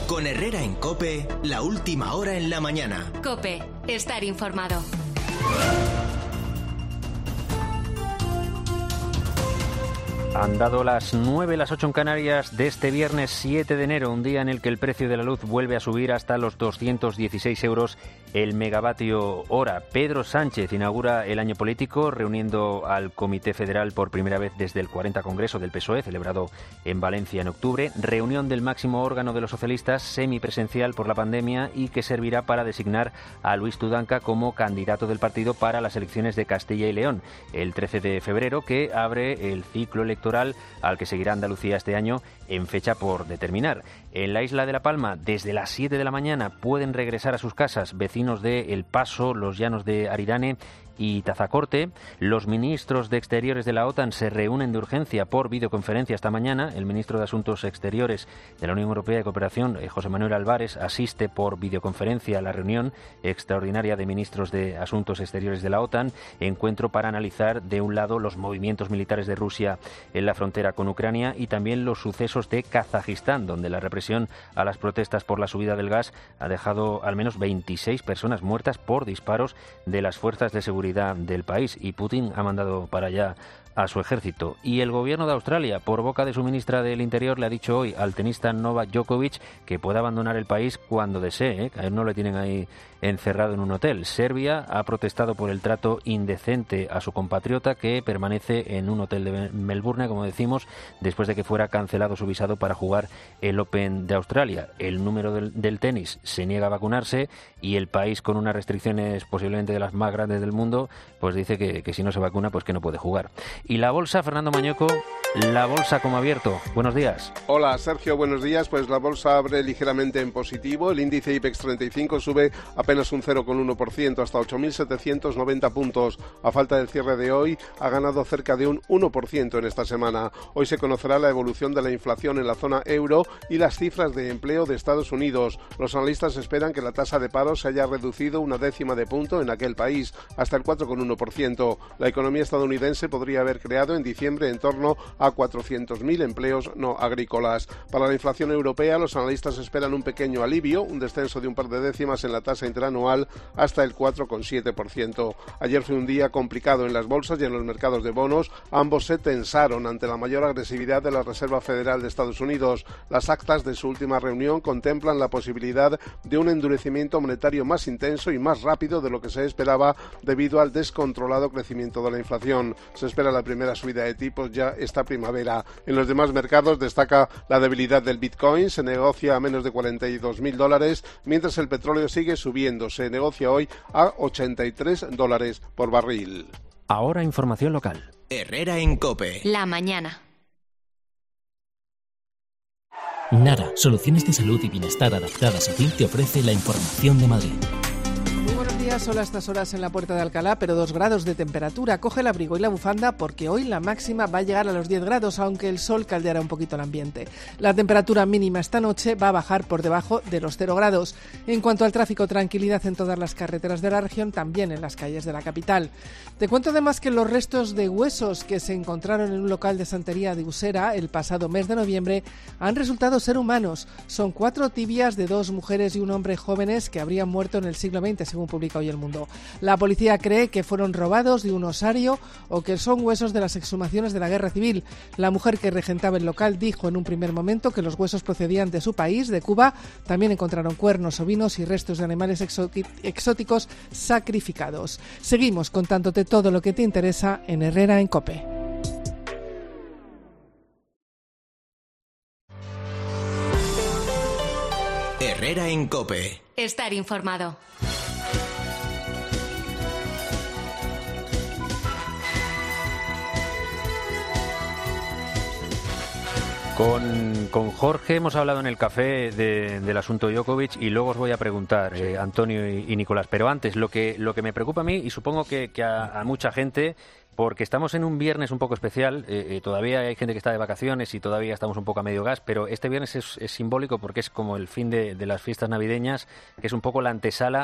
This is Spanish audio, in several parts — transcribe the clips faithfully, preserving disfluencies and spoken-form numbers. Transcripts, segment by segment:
Con Herrera en COPE, la última hora en la mañana. COPE, estar informado. Han dado las nueve, las ocho en Canarias de este viernes siete de enero, un día en el que el precio de la luz vuelve a subir hasta los doscientos dieciséis euros el megavatio hora. Pedro Sánchez inaugura el año político reuniendo al Comité Federal por primera vez desde el cuarenta Congreso del P S O E, celebrado en Valencia en octubre. Reunión del máximo órgano de los socialistas, semipresencial por la pandemia y que servirá para designar a Luis Tudanca como candidato del partido para las elecciones de Castilla y León el trece de febrero, que abre el ciclo electoral al que seguirá Andalucía este año en fecha por determinar. En la isla de La Palma, desde las siete de la mañana pueden regresar a sus casas vecinos de El Paso, los Llanos de Aridane y Tazacorte. Los ministros de Exteriores de la OTAN se reúnen de urgencia por videoconferencia esta mañana. El ministro de Asuntos Exteriores de la Unión Europea y Cooperación, José Manuel Álvarez, asiste por videoconferencia a la reunión extraordinaria de ministros de Asuntos Exteriores de la OTAN, encuentro para analizar, de un lado, los movimientos militares de Rusia en la frontera con Ucrania y también los sucesos de Kazajistán, donde la represión a las protestas por la subida del gas ha dejado al menos veintiséis personas muertas por disparos de las fuerzas de seguridad del país, y Putin ha mandado para allá a su ejército. Y el gobierno de Australia, por boca de su ministra del Interior, le ha dicho hoy al tenista Novak Djokovic que puede abandonar el país cuando desee, ¿eh? A él no le tienen ahí encerrado en un hotel. Serbia ha protestado por el trato indecente a su compatriota, que permanece en un hotel de Melbourne, como decimos, después de que fuera cancelado su visado para jugar el Open de Australia. El número del, del tenis se niega a vacunarse, y el país, con unas restricciones posiblemente de las más grandes del mundo, pues dice que, que si no se vacuna, pues que no puede jugar. Y la bolsa, Fernando Mañueco, la bolsa como abierto. Buenos días. Hola, Sergio, buenos días. Pues la bolsa abre ligeramente en positivo. El índice IBEX treinta y cinco sube apenas un cero coma uno por ciento hasta ocho mil setecientos noventa puntos. A falta del cierre de hoy, ha ganado cerca de un uno por ciento en esta semana. Hoy se conocerá la evolución de la inflación en la zona euro y las cifras de empleo de Estados Unidos. Los analistas esperan que la tasa de paro se haya reducido una décima de punto en aquel país, hasta el cuatro coma uno por ciento. La economía estadounidense podría haber creado en diciembre en torno a cuatrocientos mil empleos no agrícolas. Para la inflación europea, los analistas esperan un pequeño alivio, un descenso de un par de décimas en la tasa interanual hasta el cuatro coma siete por ciento. Ayer fue un día complicado en las bolsas y en los mercados de bonos. Ambos se tensaron ante la mayor agresividad de la Reserva Federal de Estados Unidos. Las actas de su última reunión contemplan la posibilidad de un endurecimiento monetario más intenso y más rápido de lo que se esperaba debido al descontrolado crecimiento de la inflación. Se espera la primera subida de tipos ya esta primavera. En los demás mercados destaca la debilidad del Bitcoin, se negocia a menos de cuarenta y dos mil dólares, mientras el petróleo sigue subiendo, se negocia hoy a ochenta y tres dólares por barril. Ahora información local. Herrera en COPE. La mañana. Nara, soluciones de salud y bienestar adaptadas a ti, te ofrece la información de Madrid. Muy buenos días, son a estas horas en la Puerta de Alcalá, pero dos grados de temperatura. Coge el abrigo y la bufanda porque hoy la máxima va a llegar a los diez grados, aunque el sol caldeará un poquito el ambiente. La temperatura mínima esta noche va a bajar por debajo de los cero grados. En cuanto al tráfico, tranquilidad en todas las carreteras de la región, también en las calles de la capital. Te cuento además que los restos de huesos que se encontraron en un local de santería de Usera el pasado mes de noviembre han resultado ser humanos. Son cuatro tibias de dos mujeres y un hombre jóvenes que habrían muerto en el siglo veinte, según publica hoy El Mundo. La policía cree que fueron robados de un osario o que son huesos de las exhumaciones de la Guerra Civil. La mujer que regentaba el local dijo en un primer momento que los huesos procedían de su país, de Cuba. También encontraron cuernos ovinos y restos de animales exóticos sacrificados. Seguimos contándote todo lo que te interesa en Herrera en COPE. Herrera en COPE. Estar informado. Con, con Jorge hemos hablado en el café de, del asunto Djokovic y luego os voy a preguntar, eh, Antonio y, y Nicolás. Pero antes, lo que, lo que me preocupa a mí, y supongo que, que a, a mucha gente, porque estamos en un viernes un poco especial, eh, eh, todavía hay gente que está de vacaciones y todavía estamos un poco a medio gas, pero este viernes es, es simbólico porque es como el fin de, de las fiestas navideñas, que es un poco la antesala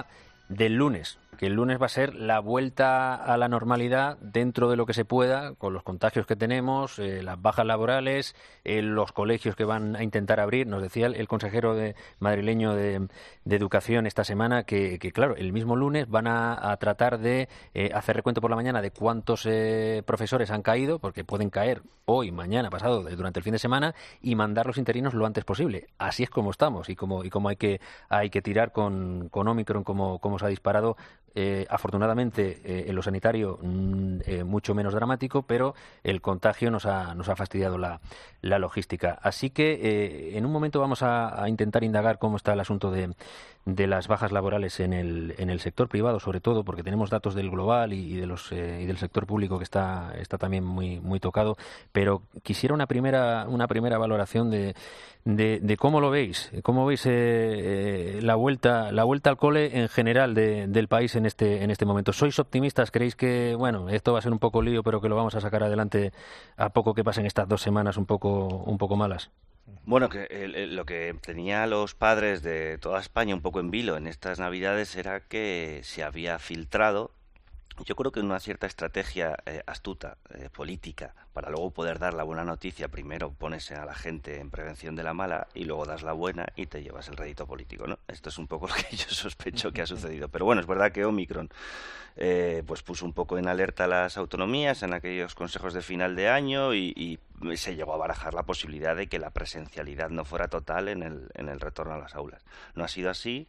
del lunes, que el lunes va a ser la vuelta a la normalidad dentro de lo que se pueda, con los contagios que tenemos, eh, las bajas laborales, eh, los colegios que van a intentar abrir. Nos decía el, el consejero de, madrileño de, de Educación esta semana que, que, claro, el mismo lunes van a, a tratar de eh, hacer recuento por la mañana de cuántos eh, profesores han caído, porque pueden caer hoy, mañana, pasado, durante el fin de semana, y mandar los interinos lo antes posible. Así es como estamos y como, y como hay que, hay que tirar con, con Omicron, como, como se ha disparado. Eh, afortunadamente eh, en lo sanitario mm, eh, mucho menos dramático, pero el contagio nos ha, nos ha fastidiado la, la logística. Así que eh, en un momento vamos a, a intentar indagar cómo está el asunto de, de las bajas laborales en el, en el sector privado, sobre todo porque tenemos datos del global y, y de los eh, y del sector público que está, está también muy, muy tocado, pero quisiera una primera, una primera valoración de, de, de cómo lo veis, cómo veis eh, eh, la vuelta, la vuelta al cole en general de, del país en En este, en este momento. ¿Sois optimistas? ¿Creéis que, bueno, esto va a ser un poco lío, pero que lo vamos a sacar adelante a poco que pasen estas dos semanas un poco, un poco malas? Bueno, que el, el, lo que tenía los padres de toda España un poco en vilo en estas Navidades era que se había filtrado, yo creo que una cierta estrategia eh, astuta, eh, política, para luego poder dar la buena noticia. Primero pones a la gente en prevención de la mala y luego das la buena y te llevas el rédito político, ¿no? Esto es un poco lo que yo sospecho que ha sucedido. Pero bueno, es verdad que Omicron eh, pues puso un poco en alerta a las autonomías en aquellos consejos de final de año y, y se llegó a barajar la posibilidad de que la presencialidad no fuera total en el, en el retorno a las aulas. No ha sido así.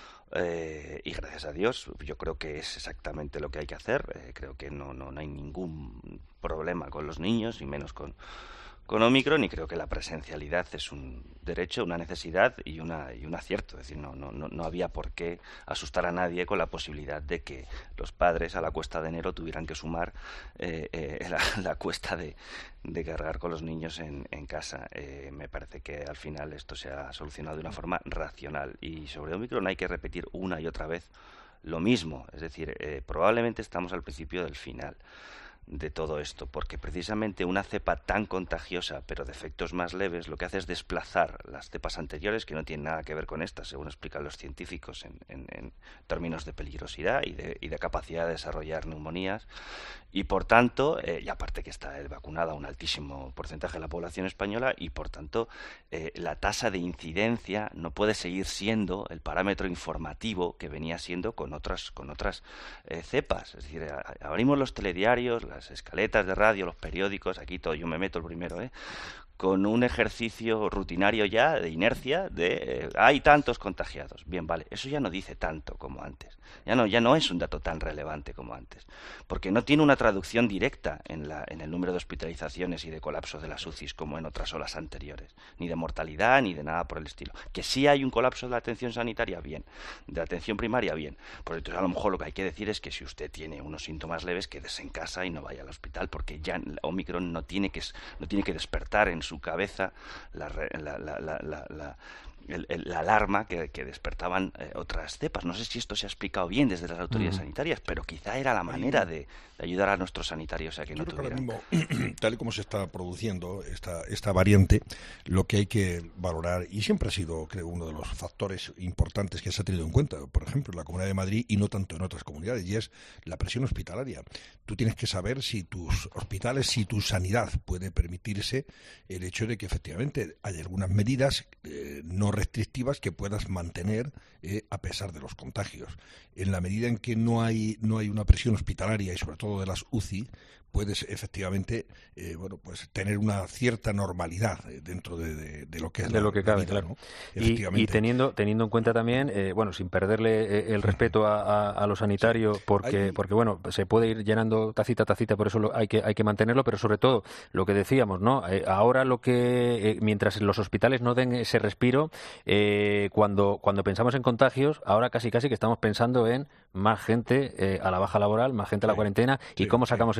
Eh, y gracias a Dios, yo creo que es exactamente lo que hay que hacer. Eh, creo que no, no, no hay ningún problema con los niños, y menos con, con Omicron, y creo que la presencialidad es un derecho, una necesidad y, una, y un acierto. Es decir, no, no, no había por qué asustar a nadie con la posibilidad de que los padres a la cuesta de enero tuvieran que sumar eh, eh, la, la cuesta de, de cargar con los niños en, en casa. Eh, me parece que al final esto se ha solucionado de una forma racional. Y sobre Omicron hay que repetir una y otra vez lo mismo. Es decir, eh, probablemente estamos al principio del final de todo esto, porque precisamente una cepa tan contagiosa pero de efectos más leves lo que hace es desplazar las cepas anteriores, que no tienen nada que ver con estas, según explican los científicos, en, en, en términos de peligrosidad y de, y de capacidad de desarrollar neumonías, y por tanto, eh, y aparte que está vacunada un altísimo porcentaje de la población española, y por tanto eh, la tasa de incidencia no puede seguir siendo el parámetro informativo que venía siendo con otras, con otras eh, cepas. Es decir, a, abrimos los telediarios, las escaletas de radio, los periódicos, aquí todo, yo me meto el primero, ¿eh? con un ejercicio rutinario ya de inercia de eh, hay tantos contagiados. Bien, vale, eso ya no dice tanto como antes. Ya no, ya no es un dato tan relevante como antes, porque no tiene una traducción directa en, la, en el número de hospitalizaciones y de colapso de las U C Is como en otras olas anteriores, ni de mortalidad ni de nada por el estilo. Que sí hay un colapso de la atención sanitaria, bien, de la atención primaria, bien. Por entonces a lo mejor lo que hay que decir es que si usted tiene unos síntomas leves, quédese en casa y no vaya al hospital, porque ya Omicron no tiene que, no tiene que despertar en su cabeza la, la, la, la, la, la, el, el, la alarma que, que despertaban eh, otras cepas. No sé si esto se ha explicado bien desde las autoridades mm. sanitarias, pero quizá era la manera de, de ayudar a nuestros sanitarios a que Yo no tuvieran. Que ahora mismo, tal y como se está produciendo esta, esta variante, lo que hay que valorar, y siempre ha sido, creo, uno de los factores importantes que se ha tenido en cuenta, por ejemplo, en la Comunidad de Madrid y no tanto en otras comunidades, y es la presión hospitalaria. Tú tienes que saber si tus hospitales, si tu sanidad puede permitirse el hecho de que efectivamente hay algunas medidas eh, no restrictivas que puedas mantener eh, a pesar de los contagios. En la medida en que no hay no hay una presión hospitalaria y sobre todo de las U C I, puedes efectivamente eh, bueno pues tener una cierta normalidad eh, dentro de, de, de lo que es de la, lo que cabe, vida, claro. ¿no? Y, y teniendo teniendo en cuenta también, eh, bueno, sin perderle eh, el respeto a, a, a lo sanitario, porque hay... porque bueno, se puede ir llenando tacita a tacita, por eso lo, hay que hay que mantenerlo, pero sobre todo lo que decíamos, ¿no? Eh, ahora lo que eh, mientras los hospitales no den ese respiro, eh, cuando cuando pensamos en contagios, ahora casi casi que estamos pensando en más gente eh, a la baja laboral, más gente a la sí, cuarentena y sí, cómo sacamos sí. esto adelante.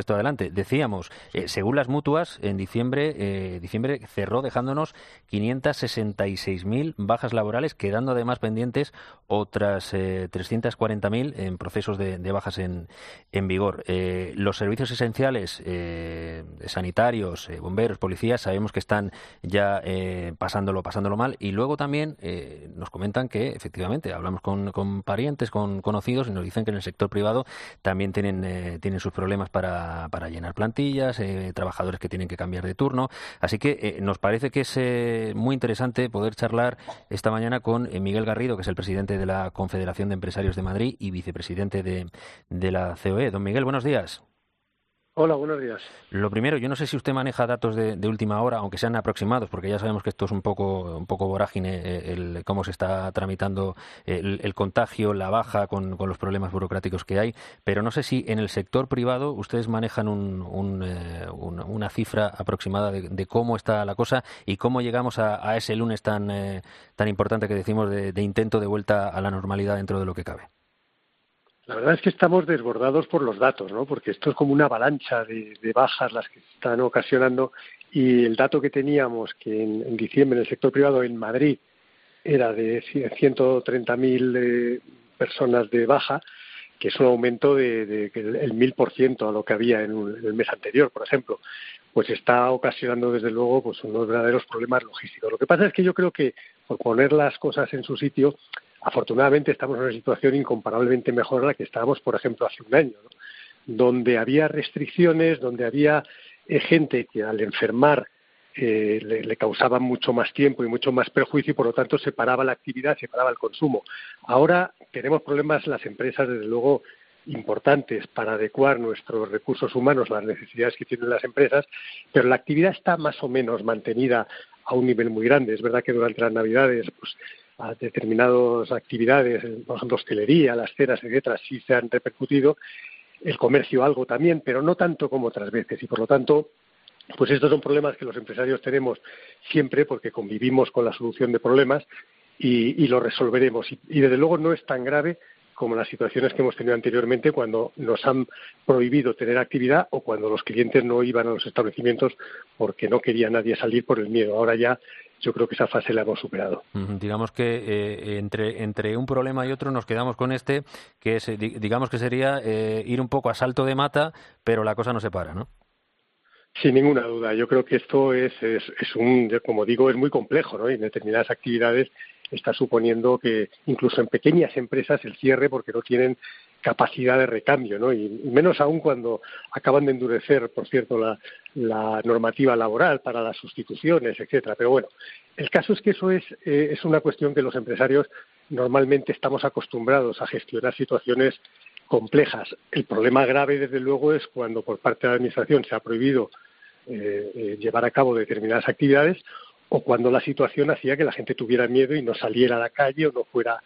de, decíamos, eh, según las mutuas, en diciembre, eh, diciembre cerró dejándonos quinientas sesenta y seis mil bajas laborales, quedando además pendientes otras eh, trescientas cuarenta mil en procesos de, de bajas en, en vigor. Eh, los servicios esenciales, eh, sanitarios, eh, bomberos, policías, sabemos que están ya eh, pasándolo, pasándolo mal. Y luego también eh, nos comentan que, efectivamente, hablamos con, con parientes, con conocidos, y nos dicen que en el sector privado también tienen, eh, tienen sus problemas para, para llenar plantillas, eh, trabajadores que tienen que cambiar de turno. Así que eh, nos parece que es eh, muy interesante poder charlar esta mañana con eh, Miguel Garrido, que es el presidente de la Confederación de Empresarios de Madrid y vicepresidente de, de la C O E. Don Miguel, buenos días. Hola, buenos días. Lo primero, yo no sé si usted maneja datos de, de última hora, aunque sean aproximados, porque ya sabemos que esto es un poco un poco vorágine, eh, el, cómo se está tramitando el, el contagio, la baja con, con los problemas burocráticos que hay, pero no sé si en el sector privado ustedes manejan un, un, eh, un, una cifra aproximada de, de cómo está la cosa y cómo llegamos a, a ese lunes tan, eh, tan importante que decimos de, de intento de vuelta a la normalidad dentro de lo que cabe. La verdad es que estamos desbordados por los datos, ¿no? Porque esto es como una avalancha de, de bajas las que están ocasionando, y el dato que teníamos que en, en diciembre en el sector privado en Madrid era de ciento treinta mil eh, personas de baja, que es un aumento de, de, de el mil por ciento a lo que había en, un, en el mes anterior, por ejemplo, pues está ocasionando desde luego pues unos verdaderos problemas logísticos. Lo que pasa es que yo creo que, por poner las cosas en su sitio, afortunadamente estamos en una situación incomparablemente mejor a la que estábamos, por ejemplo, hace un año, ¿no? Donde había restricciones, donde había eh, gente que al enfermar eh, le, le causaba mucho más tiempo y mucho más perjuicio, y por lo tanto se paraba la actividad, se paraba el consumo. Ahora tenemos problemas las empresas, desde luego, importantes para adecuar nuestros recursos humanos a las necesidades que tienen las empresas, pero la actividad está más o menos mantenida a un nivel muy grande. Es verdad que durante las Navidades, pues, a determinadas actividades, por ejemplo, hostelería, las cenas, etcétera, sí se han repercutido, el comercio algo también, pero no tanto como otras veces, y por lo tanto, pues estos son problemas que los empresarios tenemos siempre, porque convivimos con la solución de problemas y, y los resolveremos, y, y desde luego no es tan grave como las situaciones que hemos tenido anteriormente, cuando nos han prohibido tener actividad o cuando los clientes no iban a los establecimientos porque no quería nadie salir por el miedo. Ahora ya yo creo que esa fase la hemos superado. Uh-huh. Digamos que eh, entre entre un problema y otro nos quedamos con este, que es, digamos que sería eh, ir un poco a salto de mata, pero la cosa no se para, ¿no? Sin ninguna duda. Yo creo que esto es, es, es un, como digo, es muy complejo, ¿no? Y en determinadas actividades está suponiendo que incluso en pequeñas empresas el cierre, porque no tienen capacidad de recambio, ¿no? Y menos aún cuando acaban de endurecer, por cierto, la, la normativa laboral para las sustituciones, etcétera. Pero bueno, el caso es que eso es, eh, es una cuestión que los empresarios normalmente estamos acostumbrados a gestionar situaciones complejas. El problema grave, desde luego, es cuando por parte de la Administración se ha prohibido eh, eh, llevar a cabo determinadas actividades, o cuando la situación hacía que la gente tuviera miedo y no saliera a la calle o no fuera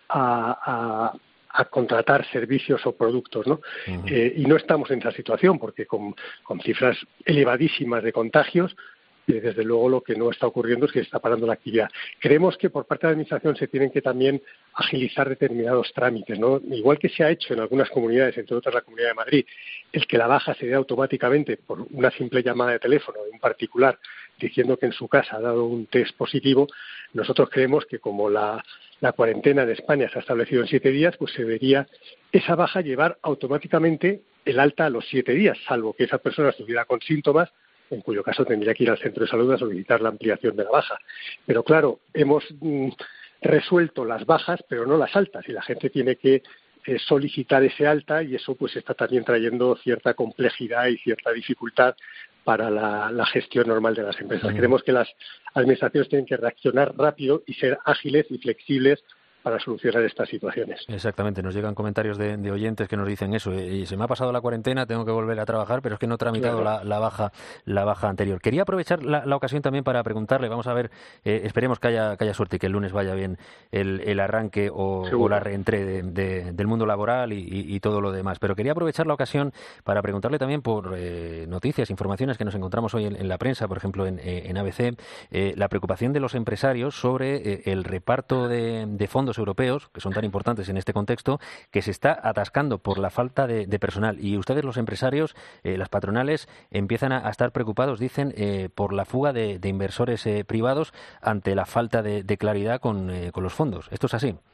a, a, a contratar servicios o productos, ¿no? Uh-huh. Eh, y no estamos en esa situación, porque con, con cifras elevadísimas de contagios, eh, desde luego lo que no está ocurriendo es que se está parando la actividad. Creemos que por parte de la Administración se tienen que también agilizar determinados trámites, ¿no? Igual que se ha hecho en algunas comunidades, entre otras la Comunidad de Madrid, el que la baja se dé automáticamente por una simple llamada de teléfono de un particular diciendo que en su casa ha dado un test positivo. Nosotros creemos que como la, la cuarentena en España se ha establecido en siete días, pues se debería esa baja llevar automáticamente el alta a los siete días, salvo que esa persona estuviera con síntomas, en cuyo caso tendría que ir al centro de salud a solicitar la ampliación de la baja. Pero claro, hemos mm, resuelto las bajas, pero no las altas, y la gente tiene que eh, solicitar ese alta, y eso pues está también trayendo cierta complejidad y cierta dificultad para la, la gestión normal de las empresas. Uh-huh. Creemos que las administraciones tienen que reaccionar rápido y ser ágiles y flexibles para solucionar estas situaciones. Exactamente, nos llegan comentarios de, de oyentes que nos dicen eso, y se me ha pasado la cuarentena, tengo que volver a trabajar, pero es que no he tramitado claro. la, la baja la baja anterior. Quería aprovechar la, la ocasión también para preguntarle, vamos a ver, eh, esperemos que haya, que haya suerte y que el lunes vaya bien el, el arranque o, o la reentré de, de, del mundo laboral y, y, y todo lo demás, pero quería aprovechar la ocasión para preguntarle también por eh, noticias, informaciones que nos encontramos hoy en, en la prensa, por ejemplo en, en A B C, eh, la preocupación de los empresarios sobre eh, el reparto de, de fondos fondos europeos, que son tan importantes en este contexto, que se está atascando por la falta de, de personal. Y ustedes, los empresarios, eh, las patronales, empiezan a, a estar preocupados, dicen, eh, por la fuga de, de inversores eh, privados ante la falta de, de claridad con, eh, con los fondos. ¿Esto es así?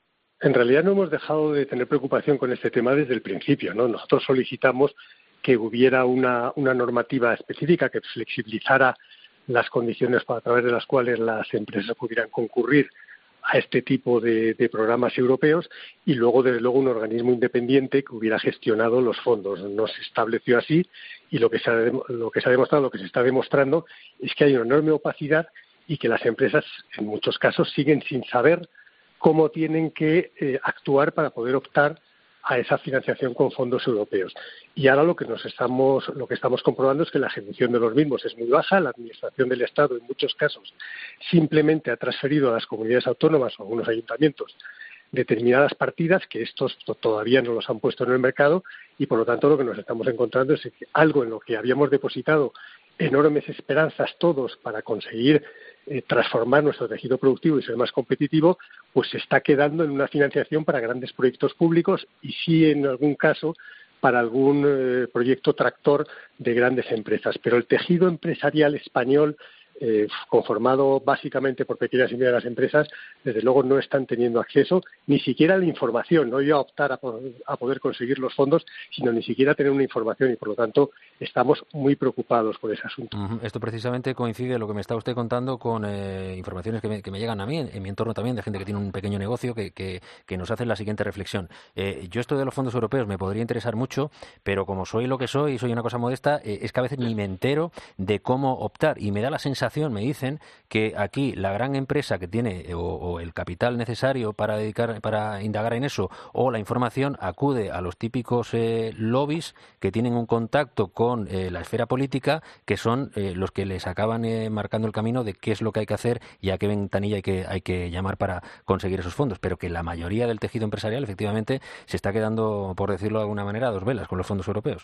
En realidad no hemos dejado de tener preocupación con este tema desde el principio, ¿no? Nosotros solicitamos que hubiera una, una normativa específica que flexibilizara las condiciones a través de las cuales las empresas pudieran concurrir a este tipo de, de programas europeos y luego, desde luego, un organismo independiente que hubiera gestionado los fondos. No se estableció así y lo que se ha, lo que se ha demostrado, lo que se está demostrando es que hay una enorme opacidad y que las empresas, en muchos casos, siguen sin saber cómo tienen que eh, actuar para poder optar a esa financiación con fondos europeos. Y ahora lo que nos estamos lo que estamos comprobando es que la ejecución de los mismos es muy baja. La administración del Estado, en muchos casos, simplemente ha transferido a las comunidades autónomas o a algunos ayuntamientos determinadas partidas que estos todavía no los han puesto en el mercado y, por lo tanto, lo que nos estamos encontrando es que algo en lo que habíamos depositado enormes esperanzas todos para conseguir eh, transformar nuestro tejido productivo y ser más competitivo, pues se está quedando en una financiación para grandes proyectos públicos y sí, en algún caso, para algún eh, proyecto tractor de grandes empresas. Pero el tejido empresarial español, eh, conformado básicamente por pequeñas y medianas empresas, desde luego no están teniendo acceso ni siquiera a la información, no ya a optar a, a poder conseguir los fondos, sino ni siquiera a tener una información y, por lo tanto, estamos muy preocupados por ese asunto. Uh-huh. Esto precisamente coincide, lo que me está usted contando, con eh, informaciones que me, que me llegan a mí, en, en mi entorno también, de gente que tiene un pequeño negocio, que, que, que nos hacen la siguiente reflexión. Eh, yo esto de los fondos europeos me podría interesar mucho, pero como soy lo que soy, soy una cosa modesta, eh, es que a veces ni me entero de cómo optar. Y me da la sensación, me dicen, que aquí la gran empresa que tiene o, o el capital necesario para dedicar, para indagar en eso, o la información, acude a los típicos eh, lobbies que tienen un contacto con con eh, la esfera política, que son eh, los que les acaban eh, marcando el camino de qué es lo que hay que hacer y a qué ventanilla hay que, hay que llamar para conseguir esos fondos. Pero que la mayoría del tejido empresarial, efectivamente, se está quedando, por decirlo de alguna manera, a dos velas con los fondos europeos.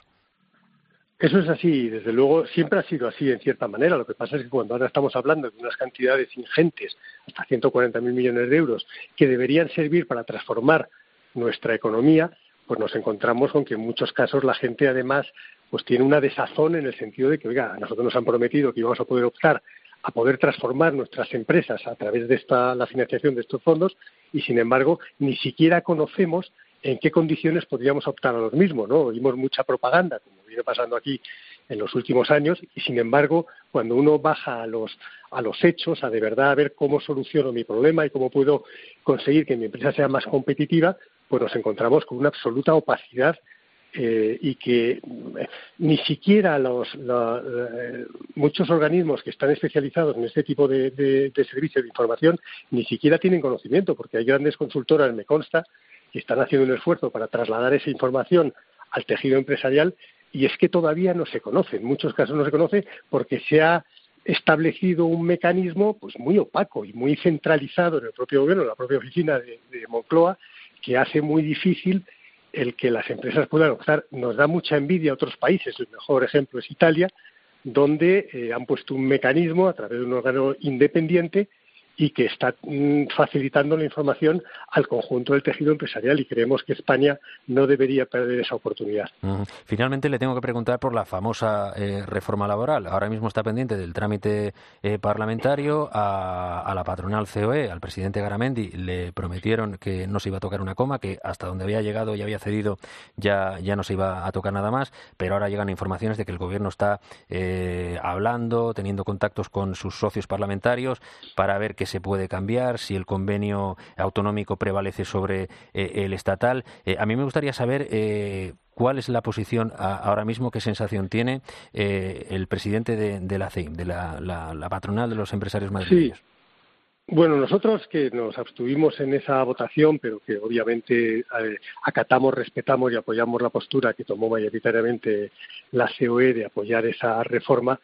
Eso es así, desde luego siempre ha sido así en cierta manera. Lo que pasa es que cuando ahora estamos hablando de unas cantidades ingentes, hasta ciento cuarenta mil millones de euros, que deberían servir para transformar nuestra economía, pues nos encontramos con que en muchos casos la gente, además, pues tiene una desazón en el sentido de que, oiga, a nosotros nos han prometido que íbamos a poder optar a poder transformar nuestras empresas a través de esta la financiación de estos fondos y, sin embargo, ni siquiera conocemos en qué condiciones podríamos optar a los mismos, ¿no? Oímos mucha propaganda, como viene pasando aquí en los últimos años, y, sin embargo, cuando uno baja a los a los hechos, a de verdad a ver cómo soluciono mi problema y cómo puedo conseguir que mi empresa sea más competitiva, pues nos encontramos con una absoluta opacidad eh, y que eh, ni siquiera los, la, eh, muchos organismos que están especializados en este tipo de, de, de servicios de información ni siquiera tienen conocimiento, porque hay grandes consultoras, me consta, que están haciendo un esfuerzo para trasladar esa información al tejido empresarial y es que todavía no se conoce. En muchos casos no se conoce porque se ha establecido un mecanismo pues muy opaco y muy centralizado en el propio gobierno, en la propia oficina de, de Moncloa, que hace muy difícil el que las empresas puedan optar. Nos da mucha envidia a otros países, el mejor ejemplo es Italia, donde eh, han puesto un mecanismo a través de un órgano independiente y que está mm, facilitando la información al conjunto del tejido empresarial y creemos que España no debería perder esa oportunidad. Uh-huh. Finalmente le tengo que preguntar por la famosa eh, reforma laboral. Ahora mismo está pendiente del trámite eh, parlamentario. A, a la patronal C O E, al presidente Garamendi, le prometieron que no se iba a tocar una coma, que hasta donde había llegado y había cedido ya, ya no se iba a tocar nada más, pero ahora llegan informaciones de que el gobierno está eh, hablando, teniendo contactos con sus socios parlamentarios para ver qué se puede cambiar, si el convenio autonómico prevalece sobre eh, el estatal. Eh, a mí me gustaría saber eh, cuál es la posición a, ahora mismo, qué sensación tiene eh, el presidente de, de la C E I M, de la, la, la patronal de los empresarios madrileños. Sí. Bueno, nosotros que nos abstuvimos en esa votación, pero que obviamente eh, acatamos, respetamos y apoyamos la postura que tomó mayoritariamente la C O E de apoyar esa reforma,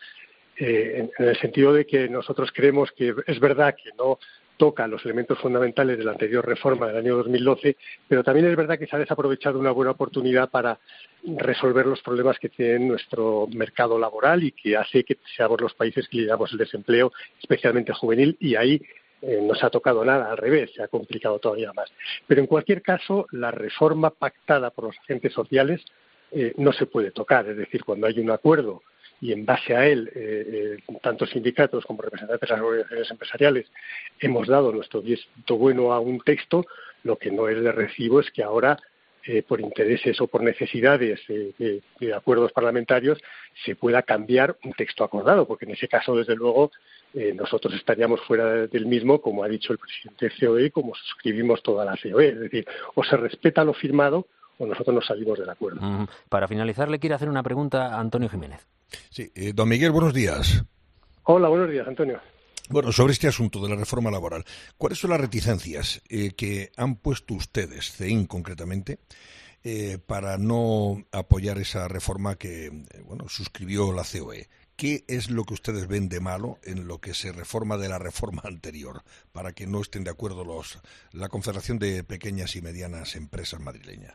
Eh, en, en el sentido de que nosotros creemos que es verdad que no toca los elementos fundamentales de la anterior reforma del año dos mil doce, pero también es verdad que se ha desaprovechado una buena oportunidad para resolver los problemas que tiene nuestro mercado laboral y que hace que seamos los países que lideramos el desempleo, especialmente juvenil, y ahí eh, no se ha tocado nada, al revés, se ha complicado todavía más. Pero en cualquier caso, la reforma pactada por los agentes sociales eh, no se puede tocar, es decir, cuando hay un acuerdo y en base a él, eh, eh, tanto sindicatos como representantes de las organizaciones empresariales hemos dado nuestro visto bueno a un texto, lo que no es de recibo es que ahora, eh, por intereses o por necesidades eh, de, de acuerdos parlamentarios, se pueda cambiar un texto acordado, porque en ese caso, desde luego, eh, nosotros estaríamos fuera del mismo, como ha dicho el presidente de C O E y como suscribimos toda la C O E. Es decir, o se respeta lo firmado o nosotros nos salimos del acuerdo. Mm, para finalizar, le quiero hacer una pregunta a Antonio Jiménez. Sí, eh, don Miguel, buenos días. Hola, buenos días, Antonio. Bueno, sobre este asunto de la reforma laboral, ¿cuáles son las reticencias eh, que han puesto ustedes, C E I N concretamente, eh, para no apoyar esa reforma que eh, bueno, suscribió la C O E? ¿Qué es lo que ustedes ven de malo en lo que se reforma de la reforma anterior, para que no estén de acuerdo los la Confederación de Pequeñas y Medianas Empresas madrileña?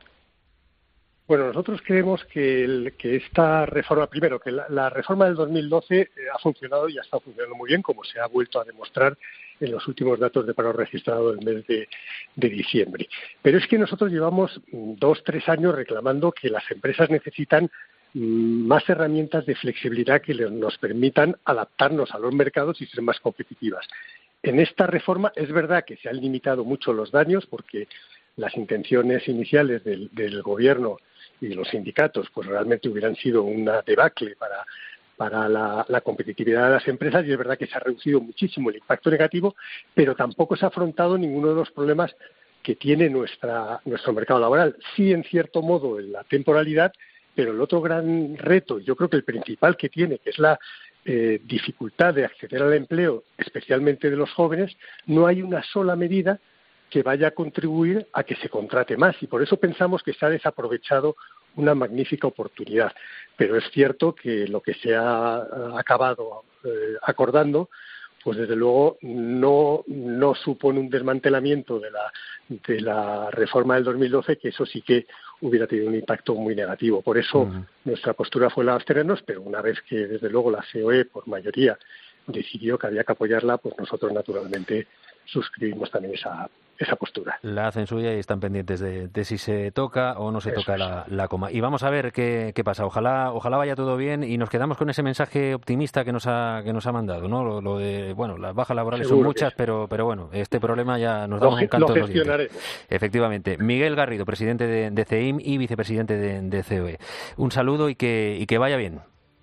Bueno, nosotros creemos que, el, que esta reforma, primero, que la, la reforma del dos mil doce eh, ha funcionado y ha estado funcionando muy bien, como se ha vuelto a demostrar en los últimos datos de paro registrado del mes de, de diciembre. Pero es que nosotros llevamos dos, tres años reclamando que las empresas necesitan mm, más herramientas de flexibilidad que les, nos permitan adaptarnos a los mercados y ser más competitivas. En esta reforma es verdad que se han limitado mucho los daños porque las intenciones iniciales del, del Gobierno y los sindicatos pues realmente hubieran sido una debacle para, para la, la competitividad de las empresas, y es verdad que se ha reducido muchísimo el impacto negativo, pero tampoco se ha afrontado ninguno de los problemas que tiene nuestra, nuestro mercado laboral. Sí, en cierto modo, en la temporalidad, pero el otro gran reto, yo creo que el principal que tiene, que es la eh, dificultad de acceder al empleo, especialmente de los jóvenes, no hay una sola medida que vaya a contribuir a que se contrate más, y por eso pensamos que se ha desaprovechado una magnífica oportunidad. Pero es cierto que lo que se ha acabado eh, acordando, pues desde luego no, no supone un desmantelamiento de la, de la reforma del dos mil doce, que eso sí que hubiera tenido un impacto muy negativo. Por eso uh-huh. nuestra postura fue la de abstenernos, pero una vez que desde luego la C O E por mayoría decidió que había que apoyarla, pues nosotros naturalmente suscribimos también esa esa postura. La hacen suya y están pendientes de, de si se toca o no se Eso toca es. la, la coma. Y vamos a ver qué, qué pasa. Ojalá ojalá vaya todo bien y nos quedamos con ese mensaje optimista que nos ha que nos ha mandado, ¿no? Lo, lo de, bueno, las bajas laborales Seguro son muchas, pero pero bueno, este problema ya nos damos lo, un canto en los dientes. Efectivamente. Miguel Garrido, presidente de, de C E I M y vicepresidente de, de C O E. Un saludo y que y que vaya bien.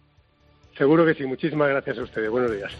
Seguro que sí. Muchísimas gracias a ustedes. Buenos días.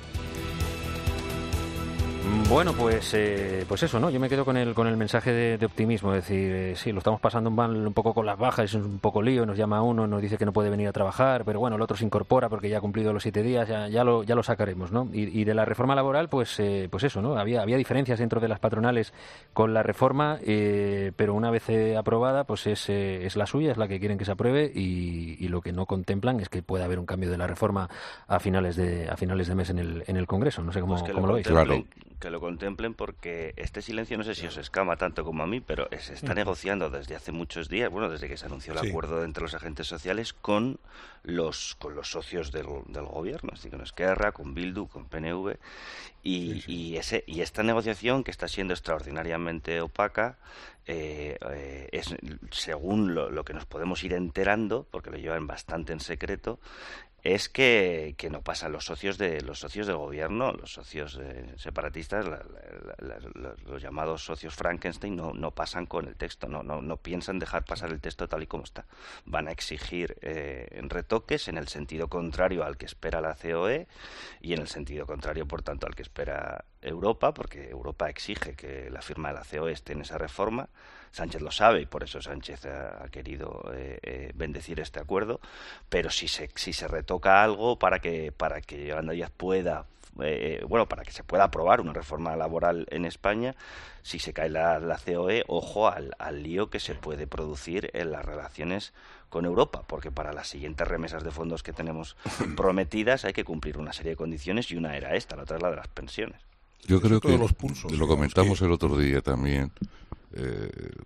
Bueno, pues eh, pues eso, ¿no? Yo me quedo con el con el mensaje de, de optimismo, es decir, eh, sí, lo estamos pasando mal un poco con las bajas, es un poco lío, nos llama uno, nos dice que no puede venir a trabajar, pero bueno, el otro se incorpora porque ya ha cumplido los siete días, ya, ya lo ya lo sacaremos, ¿no? Y, y de la reforma laboral, pues eh, pues eso, ¿no? Había había diferencias dentro de las patronales con la reforma, eh, pero una vez eh, aprobada, pues es eh, es la suya, es la que quieren que se apruebe, y, y lo que no contemplan es que pueda haber un cambio de la reforma a finales de a finales de mes en el en el Congreso, no sé cómo, pues cómo lo veis. Claro. Que lo contemplen, porque este silencio no sé si os escama tanto como a mí, pero se está negociando desde hace muchos días, bueno, desde que se anunció el sí. acuerdo entre los agentes sociales con los con los socios del, del gobierno, es decir, con Esquerra, con Bildu, con P N V, y, sí, sí. y ese y esta negociación, que está siendo extraordinariamente opaca, eh, eh, es según lo, lo que nos podemos ir enterando, porque lo llevan bastante en secreto, es que, que no pasan los socios de los socios del gobierno, los socios eh, separatistas, la, la, la, los llamados socios Frankenstein, no, no pasan con el texto, no, no, no piensan dejar pasar el texto tal y como está. Van a exigir eh, retoques en el sentido contrario al que espera la C O E y en el sentido contrario, por tanto, al que espera Europa, porque Europa exige que la firma de la C O E esté en esa reforma. Sánchez lo sabe y por eso Sánchez ha, ha querido eh, eh, bendecir este acuerdo, pero si se si se retoca algo para que para que Yolanda Díaz pueda eh, bueno para que se pueda aprobar una reforma laboral en España, si se cae la, la C O E, ojo al, al lío que se puede producir en las relaciones con Europa, porque para las siguientes remesas de fondos que tenemos prometidas hay que cumplir una serie de condiciones, y una era esta, la otra es la de las pensiones. Yo creo que los pulsos, lo comentamos que... el otro día también, eh,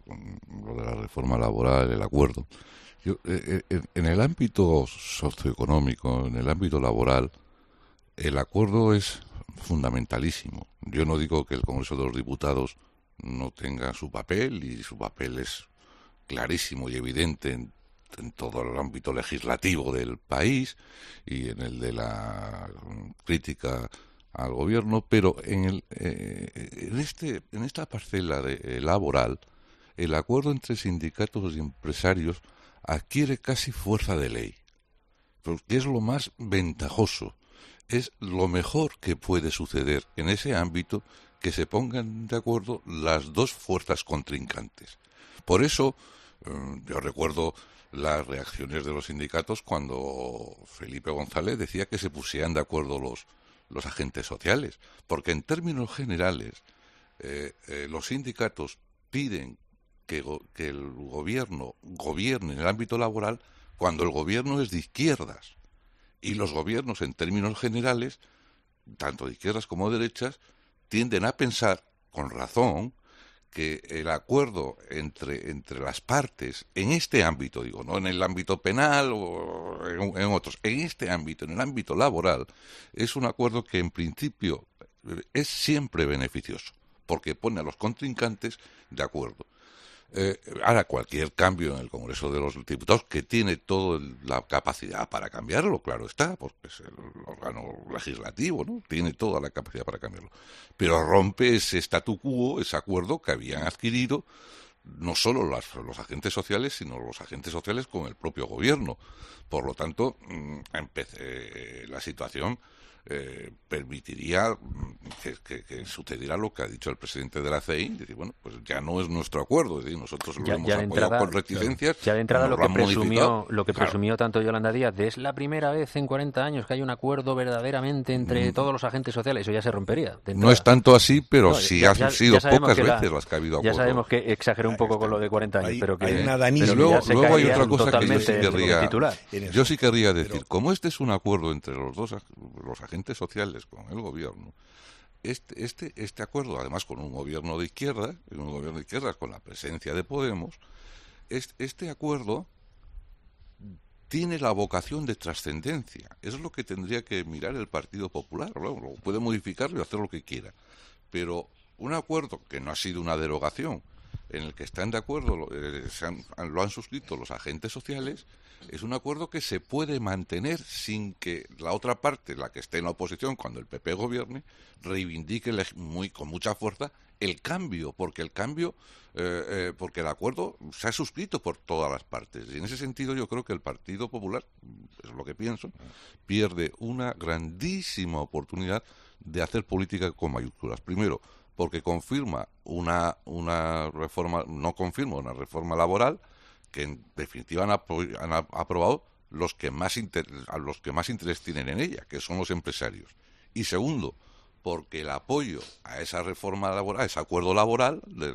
lo de la reforma laboral, el acuerdo. Yo, eh, eh, en el ámbito socioeconómico, en el ámbito laboral, el acuerdo es fundamentalísimo. Yo no digo que el Congreso de los Diputados no tenga su papel, y su papel es clarísimo y evidente en, en todo el ámbito legislativo del país y en el de la crítica al gobierno, pero en, el, eh, en, este, en esta parcela de, eh, laboral, el acuerdo entre sindicatos y empresarios adquiere casi fuerza de ley, porque es lo más ventajoso, es lo mejor que puede suceder en ese ámbito, que se pongan de acuerdo las dos fuerzas contrincantes. Por eso, eh, yo recuerdo las reacciones de los sindicatos cuando Felipe González decía que se pusieran de acuerdo los, los agentes sociales, porque en términos generales eh, eh, los sindicatos piden que, go, que el gobierno gobierne en el ámbito laboral cuando el gobierno es de izquierdas, y los gobiernos en términos generales, tanto de izquierdas como de derechas, tienden a pensar, con razón, que el acuerdo entre, entre las partes, en este ámbito, digo, no en el ámbito penal o en, en otros, en este ámbito, en el ámbito laboral, es un acuerdo que en principio es siempre beneficioso, porque pone a los contrincantes de acuerdo. Eh, ahora, cualquier cambio en el Congreso de los Diputados, que tiene toda la capacidad para cambiarlo, claro está, porque es el órgano legislativo, ¿no? Tiene toda la capacidad para cambiarlo. Pero rompe ese statu quo, ese acuerdo que habían adquirido no solo las, los agentes sociales, sino los agentes sociales con el propio gobierno. Por lo tanto, empecé, la situación eh, permitiría que, que, que sucediera lo que ha dicho el presidente de la C E I, decir, bueno, pues ya no es nuestro acuerdo, es decir, nosotros lo ya, hemos ya apoyado entrada, con reticencias. Ya de entrada lo, lo que presumió, lo que claro. presumió tanto Yolanda Díaz, de es la primera vez en cuarenta años que hay un acuerdo verdaderamente entre mm. todos los agentes sociales, eso ya se rompería. No es tanto así, pero no, sí ya, han ya, sido ya pocas la, veces las que ha habido ya acuerdos. Ya sabemos que exageré un poco con lo de cuarenta años, hay, pero que, hay una pero luego, ya se luego hay otra cosa que yo sí querría, yo sí querría decir, pero, como este es un acuerdo entre los dos los agentes sociales con el gobierno, este este este acuerdo, además con un gobierno de izquierda, un gobierno de izquierdas con la presencia de Podemos, este, este acuerdo tiene la vocación de trascendencia. Eso es lo que tendría que mirar el Partido Popular. Luego puede modificarlo y hacer lo que quiera, pero un acuerdo que no ha sido una derogación, en el que están de acuerdo, eh, se han, lo han suscrito los agentes sociales, es un acuerdo que se puede mantener sin que la otra parte, la que esté en la oposición cuando el P P gobierne, reivindique muy, con mucha fuerza el cambio, porque el cambio, eh, eh, porque el acuerdo se ha suscrito por todas las partes. Y en ese sentido yo creo que el Partido Popular, es lo que pienso, pierde una grandísima oportunidad de hacer política con mayúsculas. Primero, porque confirma una, una reforma, no confirma una reforma laboral que en definitiva han, apro- han aprobado los que más inter- a los que más interés tienen en ella, que son los empresarios. Y segundo, porque el apoyo a esa reforma laboral, a ese acuerdo laboral, le,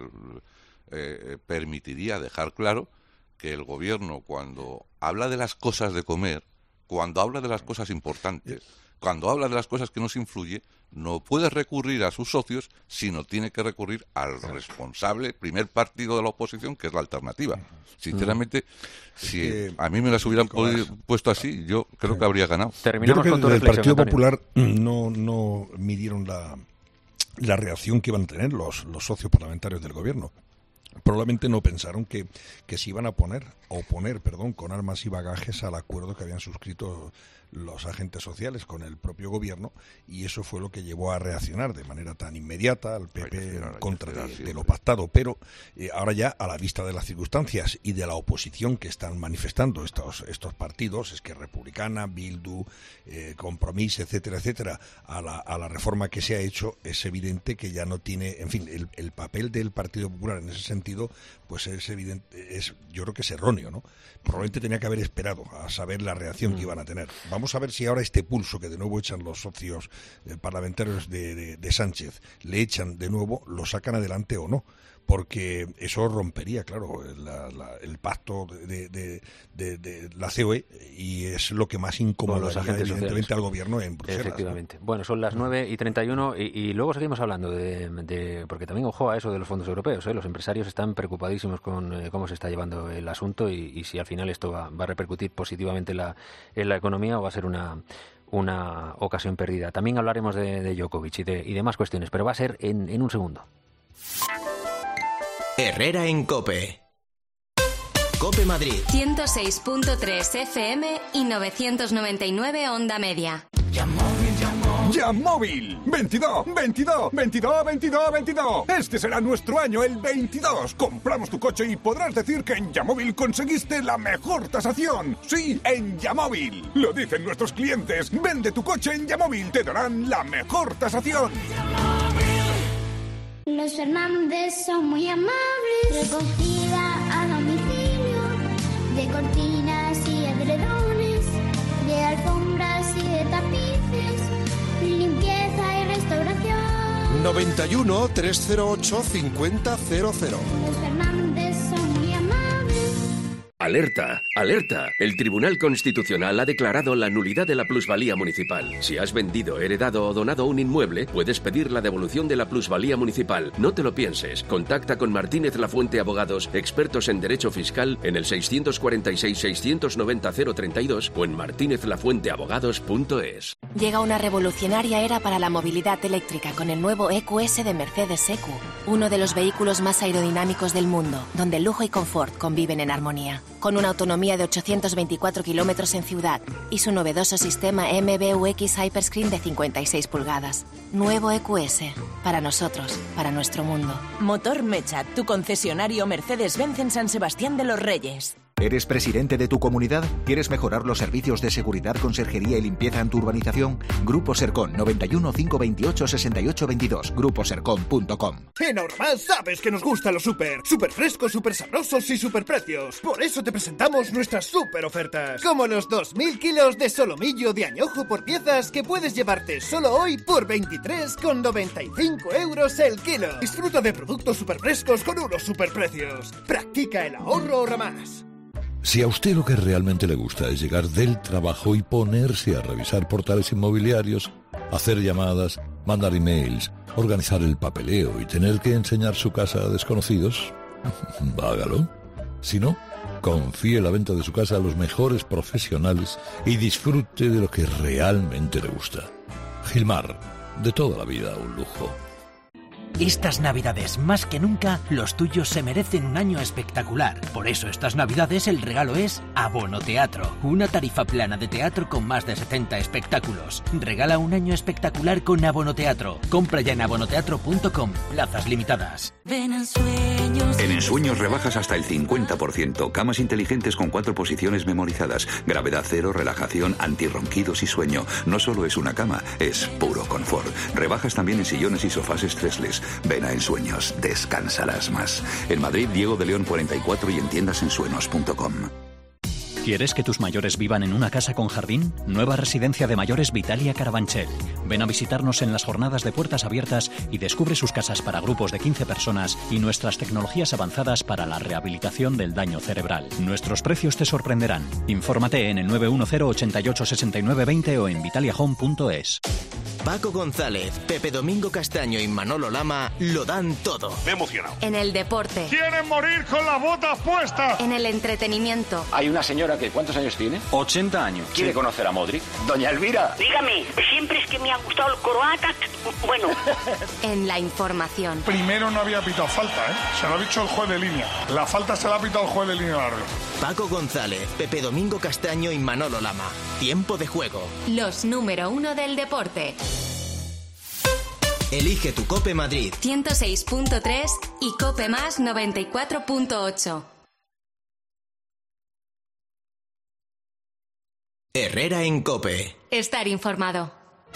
eh, permitiría dejar claro que el gobierno, cuando habla de las cosas de comer, cuando habla de las cosas importantes, cuando habla de las cosas que nos influye, no puede recurrir a sus socios, sino tiene que recurrir al responsable, primer partido de la oposición, que es la Alternativa. Sinceramente, mm. si es que, a mí me las hubieran podido, puesto así, yo creo que habría ganado. Terminamos yo creo que el Partido Popular no, no midieron la, la reacción que iban a tener los, los socios parlamentarios del gobierno. Probablemente no pensaron que, que se iban a poner, oponer, perdón, con armas y bagajes al acuerdo que habían suscrito los agentes sociales con el propio gobierno, y eso fue lo que llevó a reaccionar de manera tan inmediata al P P en contra de, de lo pactado. Pero eh, ahora ya, a la vista de las circunstancias y de la oposición que están manifestando estos estos partidos, es que Republicana, Bildu, eh, Compromís, etcétera, etcétera, a la, a la reforma que se ha hecho, es evidente que ya no tiene, en fin, el, el papel del Partido Popular en ese sentido, pues es evidente, es, yo creo que es erróneo, ¿no? Probablemente tenía que haber esperado a saber la reacción mm. que iban a tener. Vamos a ver si ahora este pulso que de nuevo echan los socios eh, parlamentarios de, de, de Sánchez, le echan de nuevo, lo sacan adelante o no, porque eso rompería, claro, la, la, el pacto de, de, de, de la C O E, y es lo que más incomodaría evidentemente sociales. Al gobierno en Bruselas. Efectivamente. ¿No? Bueno, son las nueve y treinta y uno y, y luego seguimos hablando de, de... porque también, ojo a eso de los fondos europeos, ¿eh? Los empresarios están preocupadísimos con eh, cómo se está llevando el asunto y, y si al final esto va, va a repercutir positivamente en la, en la economía o va a ser una... una ocasión perdida. También hablaremos de, de Djokovic y de, y de más cuestiones, pero va a ser en, en un segundo. Herrera en COPE. COPE Madrid. ciento seis punto tres F M y novecientos noventa y nueve onda media. Yamóvil, veintidós, veintidós, veintidós, veintidós, veintidós. Este será nuestro año, el veintidós. Compramos tu coche y podrás decir que en Yamóvil conseguiste la mejor tasación. Sí, en Yamóvil. Lo dicen nuestros clientes. Vende tu coche en Yamóvil, te darán la mejor tasación. Los Fernández son muy amables. Recogida a domicilio de cortinas y edredones, de alfombras y de tapices, limpieza y restauración. noventa y uno, trescientos ocho, cincuenta cero cero. Los Fernández son muy amables. Alerta, alerta. El Tribunal Constitucional ha declarado la nulidad de la plusvalía municipal. Si has vendido, heredado o donado un inmueble, puedes pedir la devolución de la plusvalía municipal. No te lo pienses. Contacta con Martínez Lafuente Abogados, expertos en derecho fiscal, en el seiscientos cuarenta y seis, seiscientos noventa, cero treinta y dos o en martínez lafuente abogados punto es. Llega una revolucionaria era para la movilidad eléctrica con el nuevo E Q S de Mercedes-E Q, uno de los vehículos más aerodinámicos del mundo, donde lujo y confort conviven en armonía. Con una autonomía de ochocientos veinticuatro kilómetros en ciudad y su novedoso sistema M B U X Hyperscreen de cincuenta y seis pulgadas. Nuevo E Q S. Para nosotros, para nuestro mundo. Motor Mecha, tu concesionario Mercedes-Benz en San Sebastián de los Reyes. ¿Eres presidente de tu comunidad? ¿Quieres mejorar los servicios de seguridad, conserjería y limpieza en tu urbanización? Grupo Sercon, noventa y uno, cinco veintiocho, sesenta y ocho veintidós, grupo sercon punto com. En Ahorramás sabes que nos gustan los súper. Súper frescos, súper sabrosos y súper precios. Por eso te presentamos nuestras súper ofertas. Como los dos mil kilos de solomillo de añojo por piezas que puedes llevarte solo hoy por veintitrés con noventa y cinco euros el kilo. Disfruta de productos súper frescos con unos súper precios. Practica el ahorro Ahorramás. Si a usted lo que realmente le gusta es llegar del trabajo y ponerse a revisar portales inmobiliarios, hacer llamadas, mandar emails, organizar el papeleo y tener que enseñar su casa a desconocidos, hágalo. Si no, confíe la venta de su casa a los mejores profesionales y disfrute de lo que realmente le gusta. Gilmar, de toda la vida un lujo. Estas Navidades, más que nunca, los tuyos se merecen un año espectacular. Por eso estas Navidades el regalo es Abono Teatro, una tarifa plana de teatro con más de setenta espectáculos. Regala un año espectacular con Abono Teatro. Compra ya en abonoteatro punto com, plazas limitadas. Ven en Sueños. En Ensueños rebajas hasta el cincuenta por ciento. Camas inteligentes con cuatro posiciones memorizadas. Gravedad cero, relajación, antirronquidos y sueño. No solo es una cama, es puro confort. Rebajas también en sillones y sofás estresles. Ven a Ensueños, descansarás más. En Madrid, Diego de León cuarenta y cuatro y en tiendas ensueños punto com. ¿Quieres que tus mayores vivan en una casa con jardín? Nueva residencia de mayores Vitalia Carabanchel. Ven a visitarnos en las jornadas de puertas abiertas y descubre sus casas para grupos de quince personas y nuestras tecnologías avanzadas para la rehabilitación del daño cerebral. Nuestros precios te sorprenderán. Infórmate en el nueve uno cero, ochenta y ocho, sesenta y nueve veinte o en vitalia home punto es. Paco González, Pepe Domingo Castaño y Manolo Lama lo dan todo. Me he emocionado. En el deporte. ¡Quieren morir con las botas puestas! En el entretenimiento. Hay una señora que, ¿cuántos años tiene? ochenta años. ¿Quiere sí. conocer a Modric? Doña Elvira. Dígame, siempre es que me ha gustado el croata. Bueno. En la información. Primero no había pitado falta, ¿eh? Se lo ha dicho el juez de línea. La falta se la ha pitado el juez de línea larga. Paco González, Pepe Domingo Castaño y Manolo Lama. Tiempo de juego. Los número uno del deporte. Elige tu COPE Madrid. ciento seis punto tres y COPE Más noventa y cuatro punto ocho. Herrera en COPE. Estar informado.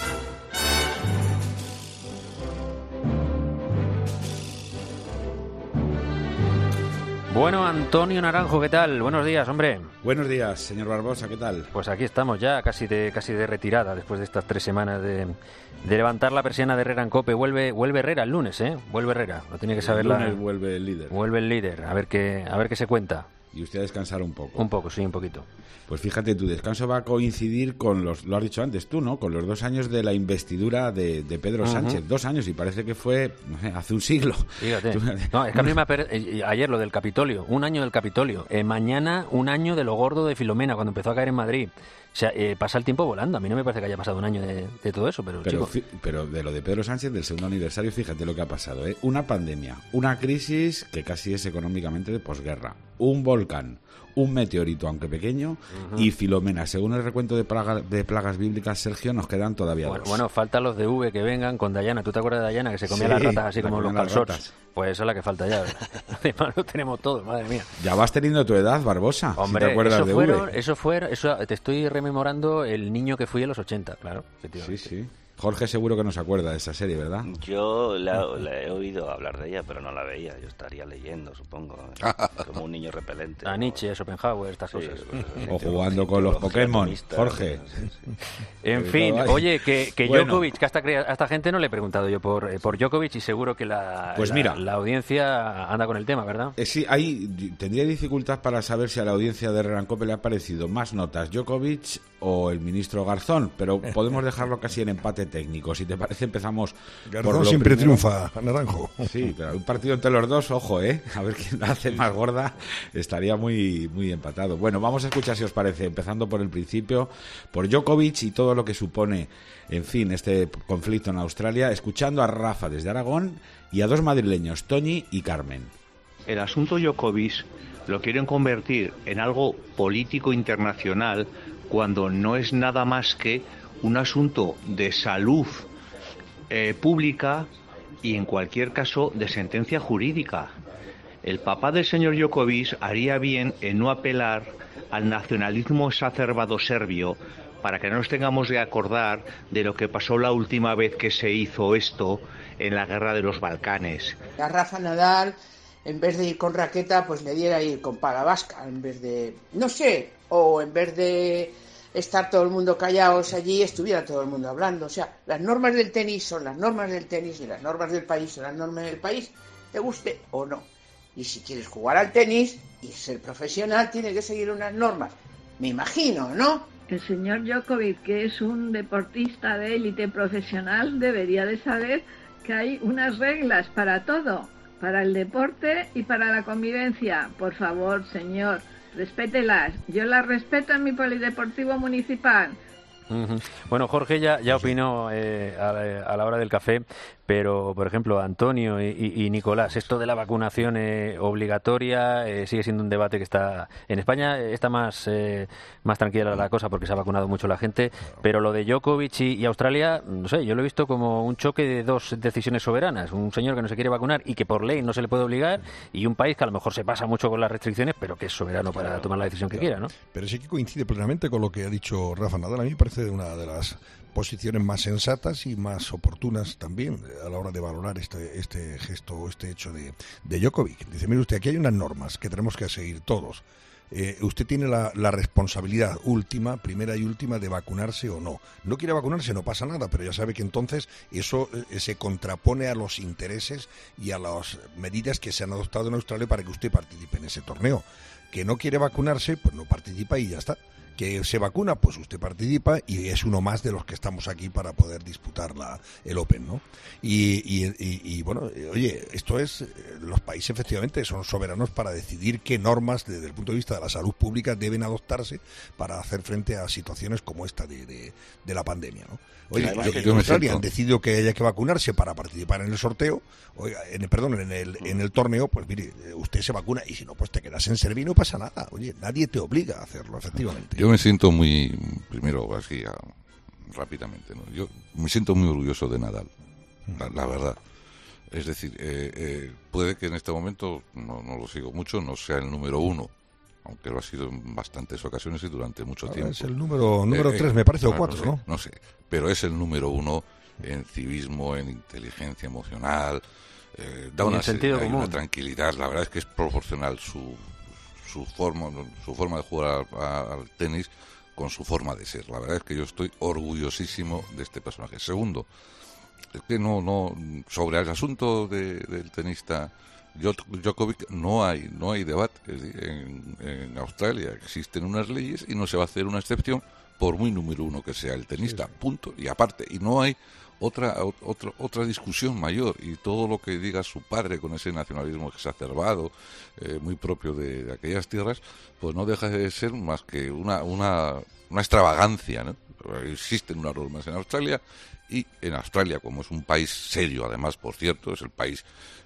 Bueno, Antonio Naranjo, ¿qué tal? Buenos días, hombre. Buenos días, señor Barbosa, ¿qué tal? Pues aquí estamos ya, casi de casi de retirada, después de estas tres semanas de, de levantar la persiana de Herrera en COPE. Vuelve vuelve Herrera el lunes, ¿eh? Vuelve Herrera, lo tiene que saber. El lunes la... vuelve el líder. Vuelve el líder, a ver qué, a ver qué se cuenta. Y usted a descansar un poco. Un poco, sí, un poquito. Pues fíjate, tu descanso va a coincidir con los, lo has dicho antes tú, ¿no? Con los dos años de la investidura de, de Pedro uh-huh. Sánchez. Dos años y parece que fue, no sé, hace un siglo. Fíjate. No, es que a mí me per... ayer lo del Capitolio, un año del Capitolio. Eh, mañana un año de lo gordo de Filomena, cuando empezó a caer en Madrid. O sea, eh, pasa el tiempo volando. A mí no me parece que haya pasado un año de, de todo eso, pero, Pero, chico... fi- pero de lo de Pedro Sánchez, del segundo aniversario, fíjate lo que ha pasado, ¿eh? Una pandemia, una crisis que casi es económicamente de posguerra, un volcán, un meteorito, aunque pequeño, Ujú. y Filomena. Según el recuento de, plaga- de plagas bíblicas, Sergio, nos quedan todavía Bueno, dos. bueno, faltan los de V que vengan con Dayana. ¿Tú te acuerdas de Dayana que se comía Sí, las ratas así la como los comían las calzots? ratas. Pues esa es la que falta ya. Además lo tenemos todo, madre mía. Ya vas teniendo tu edad, Barbosa. Hombre, si te acuerdas eso de fueron, V. eso fueron, eso te estoy rememorando el niño que fui en los ochenta, claro. Sí, sí. Jorge seguro que no se acuerda de esa serie, ¿verdad? Yo la, la he oído hablar de ella, pero no la veía. Yo estaría leyendo, supongo, como un niño repelente. A Nietzsche, Schopenhauer, estas Sí, cosas. pues, O jugando con los Pokémon, Jorge. En Que fin, todo hay. oye, que, que Bueno. Djokovic, que a esta, crea- a esta gente no le he preguntado yo por, eh, por Djokovic y seguro que la, Pues la- mira. la audiencia anda con el tema, ¿verdad? Eh, sí, ahí tendría dificultad para saber si a la audiencia de Rerancope le ha parecido más notas Djokovic o el ministro Garzón, pero podemos dejarlo casi en empate técnico. Si te parece, empezamos Garzón por lo siempre primero. triunfa, Naranjo. Sí, pero un partido entre los dos, ojo, ¿eh? A ver quién la hace más gorda, estaría muy, muy empatado. Bueno, vamos a escuchar si os parece, empezando por el principio, por Djokovic y todo lo que supone, en fin, este conflicto en Australia, escuchando a Rafa desde Aragón y a dos madrileños, Toñi y Carmen. El asunto Djokovic lo quieren convertir en algo político internacional cuando no es nada más que un asunto de salud eh, pública y en cualquier caso de sentencia jurídica. El papá del señor Djokovic haría bien en no apelar al nacionalismo exacerbado serbio para que no nos tengamos que acordar de lo que pasó la última vez que se hizo esto en la guerra de los Balcanes. A Rafa Nadal, en vez de ir con raqueta, pues le diera ir con pala vasca, en vez de, no sé, o en vez de estar todo el mundo callados allí, estuviera todo el mundo hablando. O sea, las normas del tenis son las normas del tenis y las normas del país son las normas del país, te guste o no. Y si quieres jugar al tenis y ser profesional, tiene que seguir unas normas. Me imagino, ¿no? El señor Djokovic, que es un deportista de élite profesional, debería de saber que hay unas reglas para todo, para el deporte y para la convivencia. Por favor, señor, respételas. Yo las respeto en mi polideportivo municipal. Ujú. Bueno, Jorge ya, ya opinó eh, a, la- a la hora del café, pero, por ejemplo, Antonio y, y- y Nicolás, esto de la vacunación eh, obligatoria eh, sigue siendo un debate que está... En España eh, está más, eh, más tranquila la cosa porque se ha vacunado mucho la gente, pero lo de Djokovic y, y Australia, no sé, yo lo he visto como un choque de dos decisiones soberanas. Un señor que no se quiere vacunar y que por ley no se le puede obligar, y un país que a lo mejor se pasa mucho con las restricciones, pero que es soberano para tomar la decisión que quiera, ¿no? Pero sí que coincide plenamente con lo que ha dicho Rafa Nadal. A mí me parece una de las posiciones más sensatas y más oportunas también a la hora de valorar este este gesto o este hecho de, de Djokovic. Dice, mire usted, aquí hay unas normas que tenemos que seguir todos. Eh, usted tiene la, la responsabilidad última, primera y última, de vacunarse o no. No quiere vacunarse, no pasa nada, pero ya sabe que entonces eso eh, se contrapone a los intereses y a las medidas que se han adoptado en Australia para que usted participe en ese torneo. Que no quiere vacunarse, pues no participa y ya está. Que se vacuna, pues usted participa y es uno más de los que estamos aquí para poder disputar la, el Open, ¿no? Y, y, y, y, bueno, eh, oye, esto es, eh, los países efectivamente son soberanos para decidir qué normas desde el punto de vista de la salud pública deben adoptarse para hacer frente a situaciones como esta de, de, de la pandemia, ¿no? Oye, Además, yo- que en yo me Australia siento- han decidido que haya que vacunarse para participar en el sorteo, oiga, en el, perdón, en el, en el torneo, pues mire, eh, usted se vacuna y si no, pues te quedas en servir y no pasa nada. Oye, nadie te obliga a hacerlo, efectivamente. Yo me siento muy, primero así, a- rápidamente, ¿no? Yo me siento muy orgulloso de Nadal, la, la verdad. Es decir, eh, eh, puede que en este momento, no, no lo sigo mucho, no sea el número uno, aunque lo ha sido en bastantes ocasiones y durante mucho Ahora tiempo. es el número- número Eh, eh, tres, me parece, o no, cuatro, sé, ¿no? No sé, pero es el número uno en civismo, en inteligencia emocional, eh, da Y una, en sentido hay común. una tranquilidad. La verdad es que es proporcional su, su forma su forma de jugar al, a- al tenis con su forma de ser. La verdad es que yo estoy orgullosísimo de este personaje. Segundo, es que no, no, sobre el asunto de- del tenista Djok- Djokovic no hay, no hay debate. Es decir, en, en Australia existen unas leyes y no se va a hacer una excepción por muy número uno que sea el tenista, punto. Y aparte, y no hay otra otra otra discusión mayor, y todo lo que diga su padre con ese nacionalismo exacerbado, eh, muy propio de, de aquellas tierras, pues no deja de ser más que una una, una extravagancia, ¿no? Existen unas normas en Australia, y en Australia, como es un país serio, además, por cierto, es el país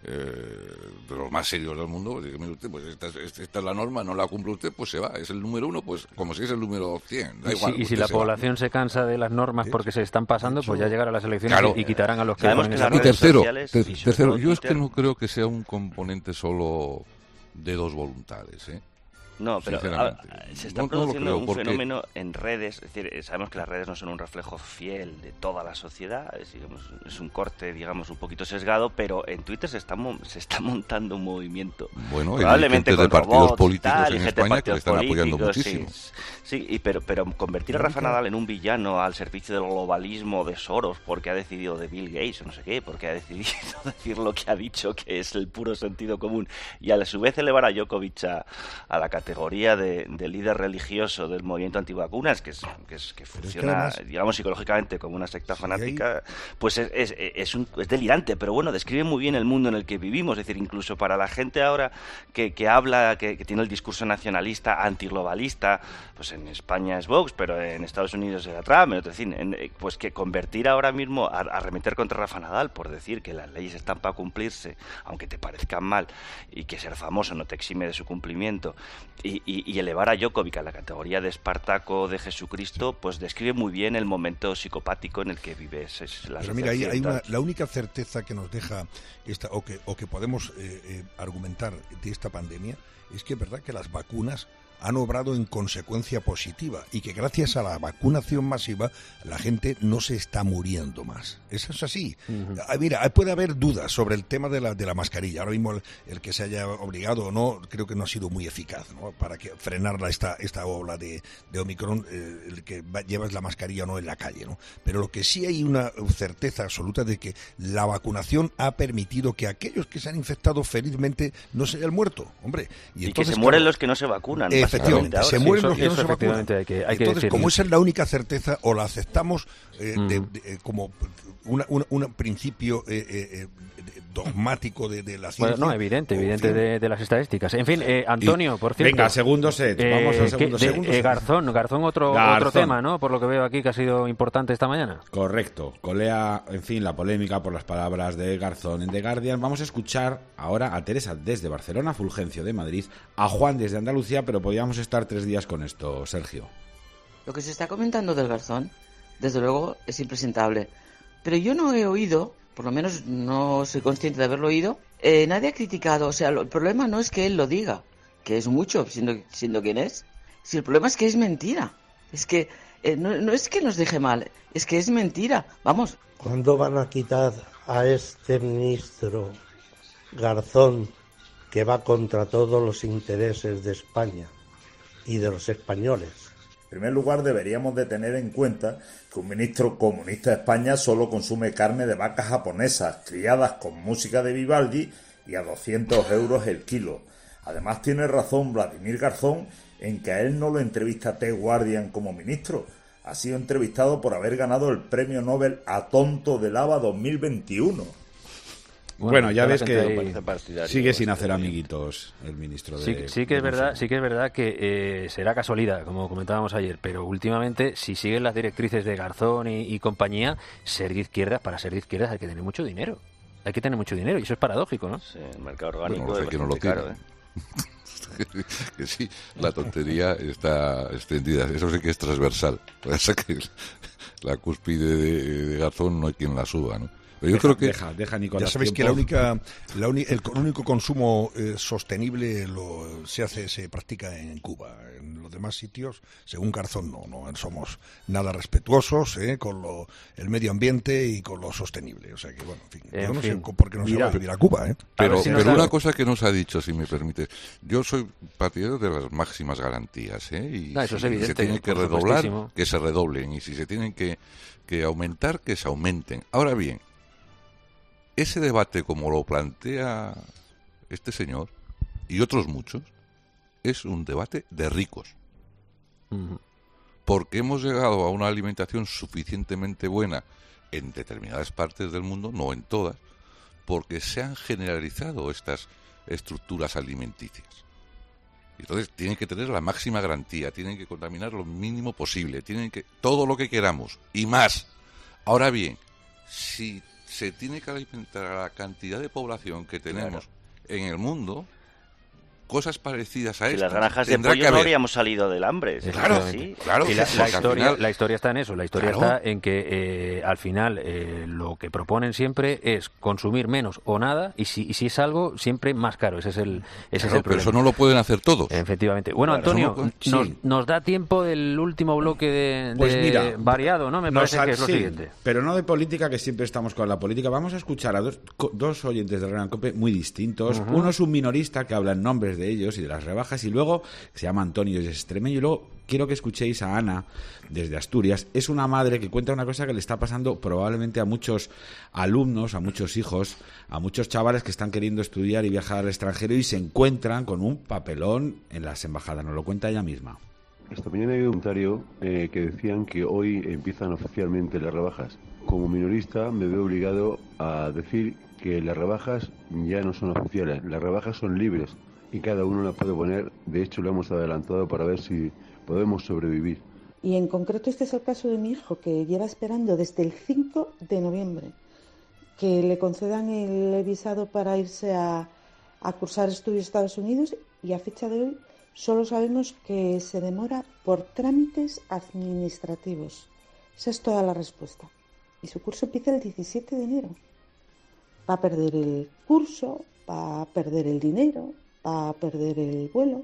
eh, de los más serios del mundo, pues, dice, mire usted, pues esta, es, esta es la norma, no la cumple usted, pues se va, es el número uno, pues como si es el número cien, da y igual. Si, y si la se población va. se cansa de las normas porque se están pasando, pues ya llegará a las elecciones Claro. y, y quitarán a los que ponen esa Y tercero, sociales, ter- y sobre tercero todo yo es Twitter. que no creo que sea un componente solo de dos voluntades, ¿eh? No, pero Sinceramente. a- se está No- no lo produciendo creo, un porque- fenómeno en redes, es decir, sabemos que las redes no son un reflejo fiel de toda la sociedad, es, digamos, es un corte, digamos, un poquito sesgado, pero en Twitter se está mo- se está montando un movimiento. Bueno, hay Probablemente gente de con partidos robots y políticos tal, y en gente de España que le partidos están apoyando políticos, sí. muchísimo. Sí, y pero, pero convertir a Rafa Nadal en un villano al servicio del globalismo de Soros porque ha decidido, de Bill Gates o no sé qué, porque ha decidido decir lo que ha dicho, que es el puro sentido común, y a su vez elevar a Djokovic a, a la categoría de, de líder religioso del movimiento antivacunas, que es que, es, que funciona, además, digamos, psicológicamente como una secta sí, fanática, pues es, es, es, un, es delirante, pero bueno, describe muy bien el mundo en el que vivimos. Es decir, incluso para la gente ahora que, que habla, que, que tiene el discurso nacionalista, antiglobalista, pues en España es Vox, pero en Estados Unidos era Trump, en otro, en fin, en, pues que convertir ahora mismo a, a arremeter contra Rafa Nadal por decir que las leyes están para cumplirse, aunque te parezcan mal, y que ser famoso no te exime de su cumplimiento, y, y, y elevar a Djokovic a la categoría de Espartaco de Jesucristo, pues describe muy bien el momento psicopático en el que vive es, es la Pero mira, hay, hay una, occidental. la única certeza que nos deja esta o que, o que podemos eh, eh, argumentar de esta pandemia es que es verdad que las vacunas han obrado en consecuencia positiva y que gracias a la vacunación masiva la gente no se está muriendo más. Eso es así. Uh-huh. Ah, mira, puede haber dudas sobre el tema de la, de la mascarilla. Ahora mismo el, el que se haya obligado o no, creo que no ha sido muy eficaz, ¿no? Para que frenarla esta, esta ola de, de Omicron, eh, el que va, llevas la mascarilla o no en la calle, ¿no? Pero lo que sí hay una certeza absoluta de que la vacunación ha permitido que aquellos que se han infectado felizmente no se hayan muerto, hombre. Y, y entonces, que se mueren claro, los que no se vacunan. Eh, Efectivamente, ahora. se mueren sí, los que no se vacunan. Hay que, hay que Entonces, decirlo. como esa es la única certeza, o la aceptamos eh, mm. de, de, como un una, una principio eh, eh, dogmático de, de la ciencia. Bueno, no, evidente, evidente de, de las estadísticas. En fin, eh, Antonio, y, por cierto. Venga, segundo set, eh, vamos al segundo que, set. De, eh, Garzón, Garzón otro, Garzón. otro tema, ¿no? Por lo que veo aquí que ha sido importante esta mañana. Correcto, colea, en fin, la polémica por las palabras de Garzón en The Guardian. Vamos a escuchar ahora a Teresa desde Barcelona, Fulgencio de Madrid, a Juan desde Andalucía, pero podríamos estar tres días con esto, Sergio. Lo que se está comentando del Garzón, desde luego, es impresentable. Pero yo no he oído, por lo menos no soy consciente de haberlo oído, eh, nadie ha criticado, o sea, lo, el problema no es que él lo diga, que es mucho, siendo, siendo quien es, si el problema es que es mentira, es que eh, no, no es que nos deje mal, es que es mentira, vamos. ¿Cuándo van a quitar a este ministro Garzón que va contra todos los intereses de España y de los españoles? En primer lugar, deberíamos de tener en cuenta que un ministro comunista de España solo consume carne de vacas japonesas, criadas con música de Vivaldi y a doscientos euros el kilo. Además, tiene razón Vladimir Garzón en que a él no lo entrevista The Guardian como ministro. Ha sido entrevistado por haber ganado el premio Nobel a Tonto de Lava dos mil veintiuno. Bueno, bueno ya ves que ahí... sigue sin hacer amiguitos el ministro de... Sí, sí que es verdad, sí que es verdad que eh, será casualidad, como comentábamos ayer, pero últimamente, si siguen las directrices de Garzón y, y compañía, ser de izquierdas, para ser de izquierdas hay que tener mucho dinero. Hay que tener mucho dinero, y eso es paradójico, ¿no? Sí, el mercado orgánico bueno, es que no lo caro, tiene. ¿eh? Que sí, la tontería está extendida, eso sí que es transversal. Puede ser que la cúspide de, de Garzón no hay quien la suba, ¿no? Pero yo deja, creo que deja, deja, Nicolás, ya sabéis tiempo. que la única, la uni, el único consumo eh, sostenible lo se hace, se practica en Cuba. En los demás sitios, según Garzón, no, no somos nada respetuosos eh, con lo, el medio ambiente y con lo sostenible. O sea que, bueno, en fin, en yo no fin. sé por qué no Mira, se va a vivir a Cuba, ¿eh? Pero, si pero da... una cosa que nos ha dicho, si me permite, yo soy partidario de las máximas garantías, ¿eh? Y no, eso si es evidente, se tienen que redoblar, supuestísimo. que se redoblen, y si se tienen que, que aumentar, que se aumenten. Ahora bien, ese debate, como lo plantea este señor y otros muchos, es un debate de ricos. Uh-huh. Porque hemos llegado a una alimentación suficientemente buena en determinadas partes del mundo, no en todas, porque se han generalizado estas estructuras alimenticias. Entonces tienen que tener la máxima garantía, tienen que contaminar lo mínimo posible, tienen que todo lo que queramos y más. Ahora bien, si se tiene que alimentar a la cantidad de población que tenemos claro. en el mundo, cosas parecidas a si estas. Las granjas de pollo no habríamos salido del hambre. Claro, sí. claro. Y la, la, historia, final... la historia está en eso. La historia claro. está en que eh, al final eh, lo que proponen siempre es consumir menos o nada, y si, y si es algo, siempre más caro. Ese es el, ese claro, es el problema. Pero eso no lo pueden hacer todos. Efectivamente. Bueno, claro, Antonio, no, sí. nos, nos da tiempo del último bloque de, pues de mira, variado, ¿no? Me parece que es lo sí, siguiente. Pero no de política, que siempre estamos con la política. Vamos a escuchar a dos, dos oyentes de Renan Cope muy distintos. Uh-huh. Uno es un minorista que habla en nombres de ellos y de las rebajas, y luego se llama Antonio y es extremeño. Y luego quiero que escuchéis a Ana desde Asturias. Es una madre que cuenta una cosa que le está pasando probablemente a muchos alumnos, a muchos hijos, a muchos chavales que están queriendo estudiar y viajar al extranjero y se encuentran con un papelón en las embajadas. Nos lo cuenta ella misma. Esta mañana hay un comentario eh, que decían que hoy empiezan oficialmente las rebajas. Como minorista me veo obligado a decir que las rebajas ya no son oficiales, las rebajas son libres y cada uno las puede poner. De hecho, lo hemos adelantado para ver si podemos sobrevivir. Y en concreto este es el caso de mi hijo, que lleva esperando desde el cinco de noviembre que le concedan el visado para irse a, a cursar estudios a Estados Unidos, y a fecha de hoy solo sabemos que se demora por trámites administrativos. Esa es toda la respuesta. Y su curso empieza el diecisiete de enero. Va a perder el curso, va a perder el dinero, va a perder el vuelo.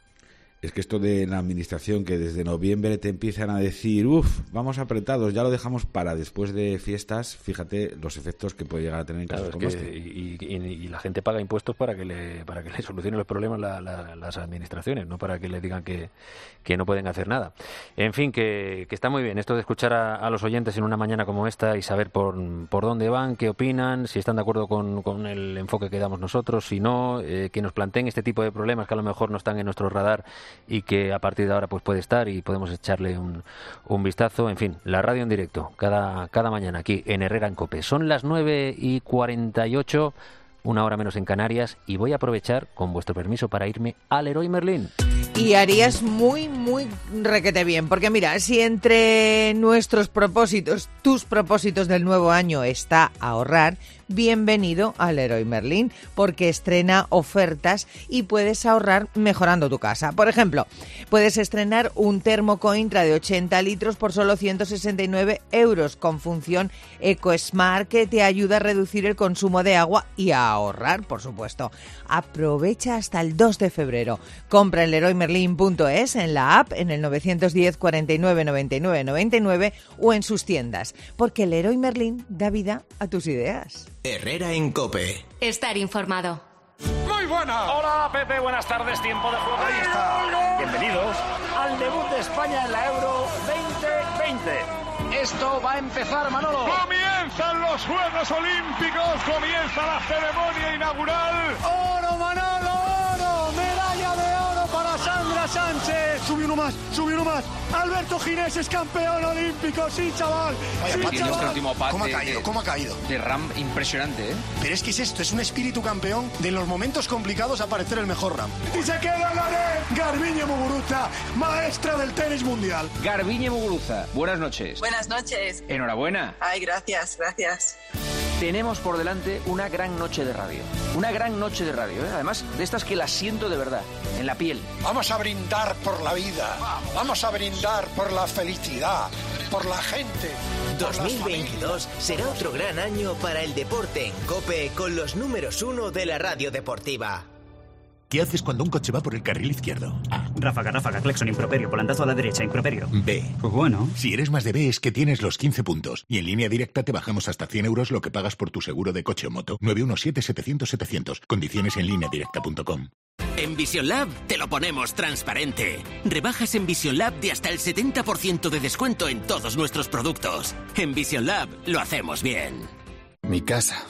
Es que esto de la administración, que desde noviembre te empiezan a decir, uff, vamos apretados, ya lo dejamos para después de fiestas, fíjate los efectos que puede llegar a tener en casos claro, como es que, este. Y, y, y la gente paga impuestos para que le para que le solucionen los problemas la, la, las administraciones, no para que le digan que, que no pueden hacer nada. En fin, que, que está muy bien esto de escuchar a, a los oyentes en una mañana como esta y saber por, por dónde van, qué opinan, si están de acuerdo con, con el enfoque que damos nosotros, si no, eh, que nos planteen este tipo de problemas que a lo mejor no están en nuestro radar y que a partir de ahora pues puede estar y podemos echarle un, un vistazo. En fin, la radio en directo cada, cada mañana aquí en Herrera en Cope. Son las nueve y cuarenta y ocho, una hora menos en Canarias, y voy a aprovechar, con vuestro permiso, para irme al Leroy Merlin. Y harías muy, muy requete bien, porque mira, si entre nuestros propósitos, tus propósitos del nuevo año está ahorrar, bienvenido al Leroy Merlin, porque estrena ofertas y puedes ahorrar mejorando tu casa. Por ejemplo, puedes estrenar un termo Cointra de ochenta litros por solo ciento sesenta y nueve euros, con función EcoSmart, que te ayuda a reducir el consumo de agua y a ahorrar, por supuesto. Aprovecha hasta el dos de febrero. Compra en leroy merlin punto es, en la app, en el nueve uno cero, cuarenta y nueve, noventa y nueve, noventa y nueve o en sus tiendas, porque el Leroy Merlin da vida a tus ideas. Herrera en Cope. Estar informado. ¡Muy buena! Hola, Pepe, buenas tardes, tiempo de juego. Ahí está. Bienvenidos al debut de España en la Euro veinte veinte. Esto va a empezar, Manolo. Comienzan los Juegos Olímpicos, comienza la ceremonia inaugural. ¡Oro, Manolo, oro! ¡Medalla de oro para Sandra Sánchez! Sube uno más, sube uno más. Alberto Ginés es campeón olímpico, sí, chaval. Vaya, sí, Pati, chaval. este último pase ¿Cómo ha de- caído? ¿Cómo ha caído? De Ram impresionante, ¿eh? Pero es que es esto, es un espíritu campeón de en los momentos complicados aparecer el mejor Ram. Y se queda la de Garbiñe Muguruza, maestra del tenis mundial. Garbiñe Muguruza, buenas noches. Buenas noches. Enhorabuena. Ay, gracias, gracias. Tenemos por delante una gran noche de radio. Una gran noche de radio, ¿eh? Además, de estas que las siento de verdad, en la piel. Vamos a brindar por la vida, vamos a brindar por la felicidad, por la gente. dos mil veintidós será otro gran año para el deporte en Cope con los números uno de la radio deportiva. ¿Qué haces cuando un coche va por el carril izquierdo? A. Ráfaga, ráfaga, claxon, improperio, volantazo a la derecha, improperio. B. Pues bueno. Si eres más de B es que tienes los quince puntos. Y en línea directa te bajamos hasta cien euros lo que pagas por tu seguro de coche o moto. nueve uno siete, setecientos, setecientos. Condiciones en línea directa punto com. En Vision Lab te lo ponemos transparente. Rebajas en Vision Lab de hasta el setenta por ciento de descuento en todos nuestros productos. En Vision Lab lo hacemos bien. Mi casa,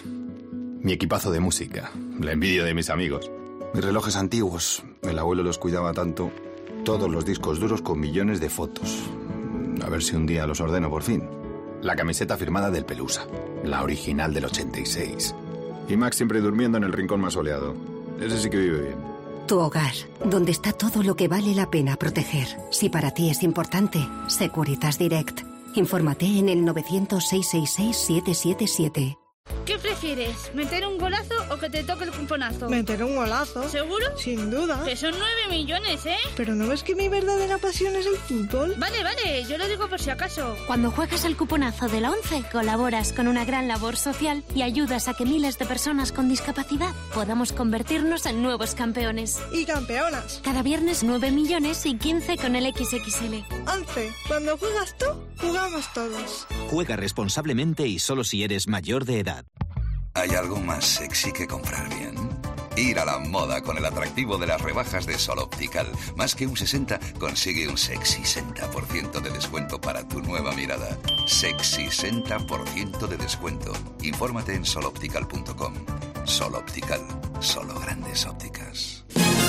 mi equipazo de música, la envidia de mis amigos, mis relojes antiguos, el abuelo los cuidaba tanto, todos los discos duros con millones de fotos. A ver si un día los ordeno por fin. La camiseta firmada del Pelusa, la original del ochenta y seis. Y Max siempre durmiendo en el rincón más soleado. Ese sí que vive bien. Tu hogar, donde está todo lo que vale la pena proteger. Si para ti es importante, Securitas Direct. Infórmate en el novecientos, seiscientos sesenta y seis, siete siete siete. ¿Qué prefieres? ¿Meter un golazo o que te toque el cuponazo? Meter un golazo. ¿Seguro? Sin duda. Que son nueve millones, ¿eh? ¿Pero no ves que mi verdadera pasión es el fútbol? Vale, vale, yo lo digo por si acaso. Cuando juegas el cuponazo de la ONCE, colaboras con una gran labor social y ayudas a que miles de personas con discapacidad podamos convertirnos en nuevos campeones. Y campeonas. Cada viernes nueve millones y quince con el equis equis ele. ONCE, cuando juegas tú, jugamos todos. Juega responsablemente y solo si eres mayor de edad. ¿Hay algo más sexy que comprar bien? Ir a la moda con el atractivo de las rebajas de Sol Optical. Más que un sesenta, consigue un sexy sesenta por ciento de descuento para tu nueva mirada. Sexy sesenta por ciento de descuento. Infórmate en sol optical punto com. Sol Optical. Solo grandes ópticas.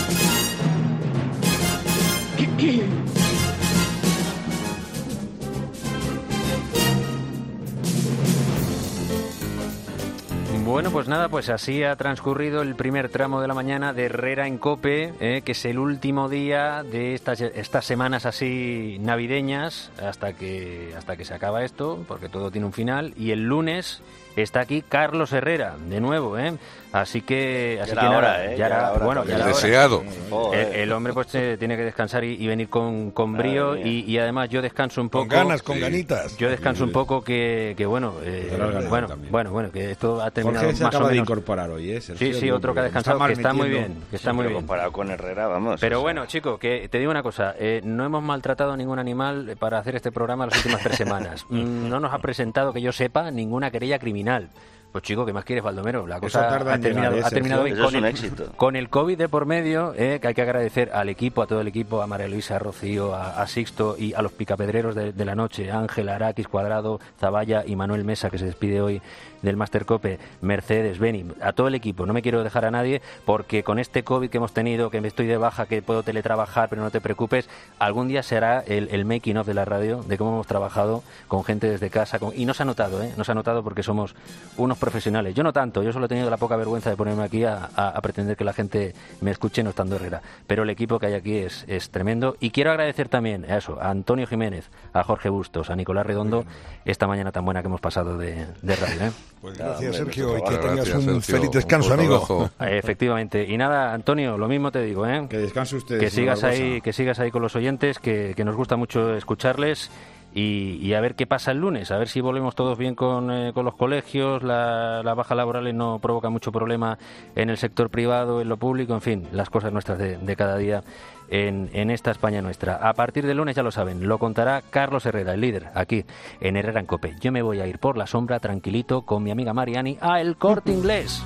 Bueno, pues nada, pues así ha transcurrido el primer tramo de la mañana de Herrera en COPE, eh, que es el último día de estas, estas semanas así navideñas hasta que, hasta que se acaba esto, porque todo tiene un final, y el lunes está aquí Carlos Herrera, de nuevo, ¿eh? Así que... Así ya que era nada, hora, ¿eh? Ya era, hora, bueno, ya era deseado. hora. El, el hombre pues eh, tiene que descansar y, y venir con, con brío, y, y además yo descanso un poco... Con ganas, con sí. ganitas. Yo descanso un poco que, que bueno, eh, bueno, bueno, bueno, que esto ha terminado Jorge se más acaba o menos... de incorporar hoy, ¿eh? Sergio, sí, sí, otro que ha descansado, está que está muy bien, que está muy bien. Comparado con Herrera, vamos. Pero bueno, chico, que te digo una cosa, eh, no hemos maltratado a ningún animal para hacer este programa las últimas tres semanas. No nos ha presentado, que yo sepa, ninguna querella criminal. Pues chico, ¿qué más quieres, Baldomero? La cosa ha terminado, llegar, ha terminado hoy con el, éxito. con el COVID de por medio, eh, que hay que agradecer al equipo, a todo el equipo, a María Luisa, a Rocío, a, a Sixto y a los picapedreros de, de la noche, Ángel, Araquis, Cuadrado, Zaballa y Manuel Mesa, que se despide hoy del Máster Cope, Mercedes, Beni, a todo el equipo. No me quiero dejar a nadie, porque con este COVID que hemos tenido, que me estoy de baja, que puedo teletrabajar, pero no te preocupes, algún día será el, el making of de la radio, de cómo hemos trabajado con gente desde casa, con, y no se ha notado, ¿eh? No se ha notado porque somos unos profesionales. Yo no tanto, yo solo he tenido la poca vergüenza de ponerme aquí a, a, a pretender que la gente me escuche no estando Herrera, pero el equipo que hay aquí es, es tremendo, y quiero agradecer también a eso, a Antonio Jiménez, a Jorge Bustos, a Nicolás Redondo, esta mañana tan buena que hemos pasado de, de radio, ¿eh? Pues gracias, Sergio, y que gracias, tengas un Sergio. feliz descanso, amigo. Efectivamente. Y nada, Antonio, lo mismo te digo, ¿eh? Que descanse usted. Que sigas ahí, que sigas ahí con los oyentes, que, que nos gusta mucho escucharles. Y, y a ver qué pasa el lunes, a ver si volvemos todos bien con, eh, con los colegios, la, la baja laboral no provoca mucho problema en el sector privado, en lo público, en fin, las cosas nuestras de, de cada día en, en esta España nuestra. A partir del lunes, ya lo saben, lo contará Carlos Herrera, el líder, aquí en Herrera en COPE. Yo me voy a ir por la sombra, tranquilito, con mi amiga Mariani, a El Corte Inglés.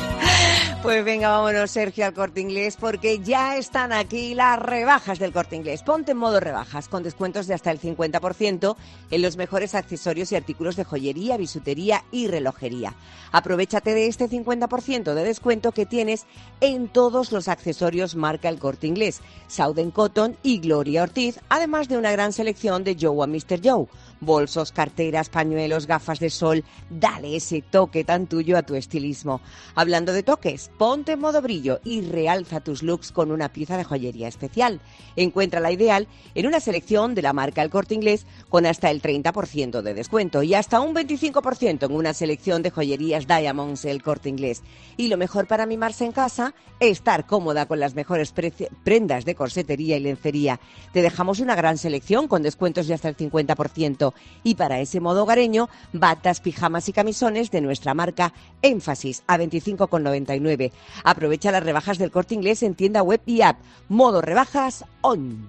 Pues venga, vámonos, Sergio, al Corte Inglés, porque ya están aquí las rebajas del Corte Inglés. Ponte en modo rebajas, con descuentos de hasta el cincuenta por ciento en los mejores accesorios y artículos de joyería, bisutería y relojería. Aprovéchate de este cincuenta por ciento de descuento que tienes en todos los accesorios marca El Corte Inglés, Southern Cotton y Gloria Ortiz, además de una gran selección de Joe and mister Joe. Bolsos, carteras, pañuelos, gafas de sol, dale ese toque tan tuyo a tu estilismo. Hablando de toques, ponte en modo brillo y realza tus looks con una pieza de joyería especial. Encuentra la ideal en una selección de la marca El Corte Inglés con hasta el treinta por ciento de descuento y hasta un veinticinco por ciento en una selección de joyerías Diamonds El Corte Inglés. Y lo mejor para mimarse en casa, estar cómoda con las mejores prendas de corsetería y lencería. Te dejamos una gran selección con descuentos de hasta el cincuenta por ciento. Y para ese modo hogareño, batas, pijamas y camisones de nuestra marca Énfasis a veinticinco con noventa y nueve. Aprovecha las rebajas del Corte Inglés en tienda web y app. Modo rebajas on.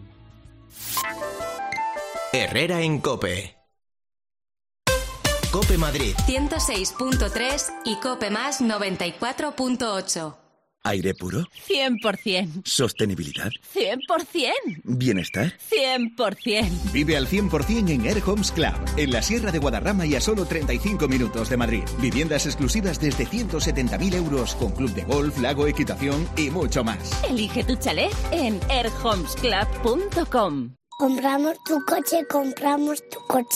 Herrera en COPE. COPE Madrid ciento seis punto tres y COPE Más noventa y cuatro punto ocho. ¿Aire puro? cien por ciento. ¿Sostenibilidad? cien por ciento. ¿Bienestar? cien por ciento. Vive al cien por ciento en Air Homes Club, en la Sierra de Guadarrama y a solo treinta y cinco minutos de Madrid. Viviendas exclusivas desde ciento setenta mil euros, con club de golf, lago, equitación y mucho más. Elige tu chalet en air homes club punto com. Compramos tu coche, compramos tu coche.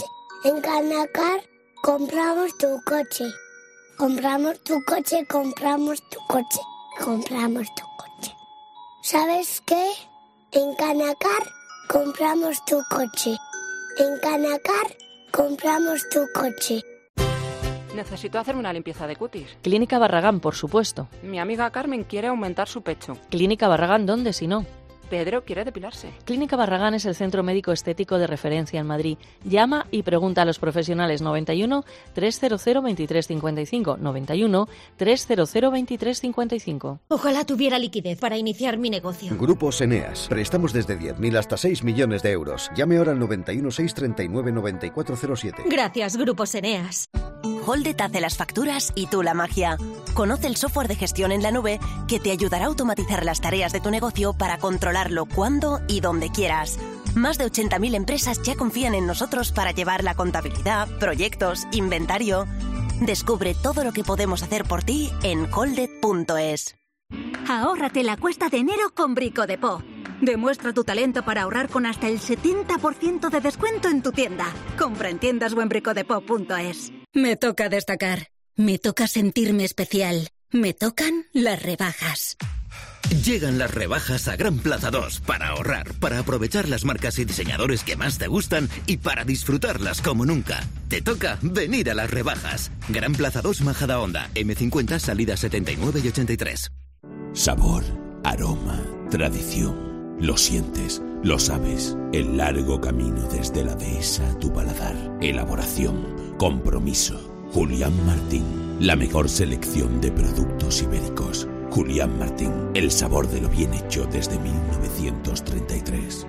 En Canacar compramos tu coche. Compramos tu coche, compramos tu coche, compramos tu coche. ¿Sabes qué? En Canacar compramos tu coche. En Canacar compramos tu coche. Necesito hacerme una limpieza de cutis. Clínica Barragán, por supuesto. Mi amiga Carmen quiere aumentar su pecho. Clínica Barragán, ¿dónde si no? Pedro quiere depilarse. Clínica Barragán es el centro médico estético de referencia en Madrid. Llama y pregunta a los profesionales noventa y uno, trescientos veintitrés cincuenta y cinco, noventa y uno, trescientos veintitrés cincuenta y cinco. Ojalá tuviera liquidez para iniciar mi negocio. Grupos Eneas. Préstamos desde diez mil hasta seis millones de euros. Llame ahora al noventa y uno, seiscientos treinta y nueve, noventa y cuatro cero siete. Gracias, Grupos Eneas. Holded hace las facturas y tú la magia. Conoce el software de gestión en la nube que te ayudará a automatizar las tareas de tu negocio para controlarlo cuando y donde quieras. Más de ochenta mil empresas ya confían en nosotros para llevar la contabilidad, proyectos, inventario. Descubre todo lo que podemos hacer por ti en holded punto es. Ahórrate la cuesta de enero con Brico de Po. Demuestra tu talento para ahorrar con hasta el setenta por ciento de descuento en tu tienda. Compra en tiendas o en bricodepo punto es. Me toca destacar. Me toca sentirme especial. Me tocan las rebajas. Llegan las rebajas a Gran Plaza dos para ahorrar, para aprovechar las marcas y diseñadores que más te gustan y para disfrutarlas como nunca. Te toca venir a las rebajas. Gran Plaza dos, Majadahonda, eme cincuenta, salida setenta y nueve y ochenta y tres. Sabor, aroma, tradición. Lo sientes, lo sabes. El largo camino desde la dehesa a tu paladar. Elaboración, compromiso. Julián Martín, la mejor selección de productos ibéricos. Julián Martín, el sabor de lo bien hecho desde mil novecientos treinta y tres.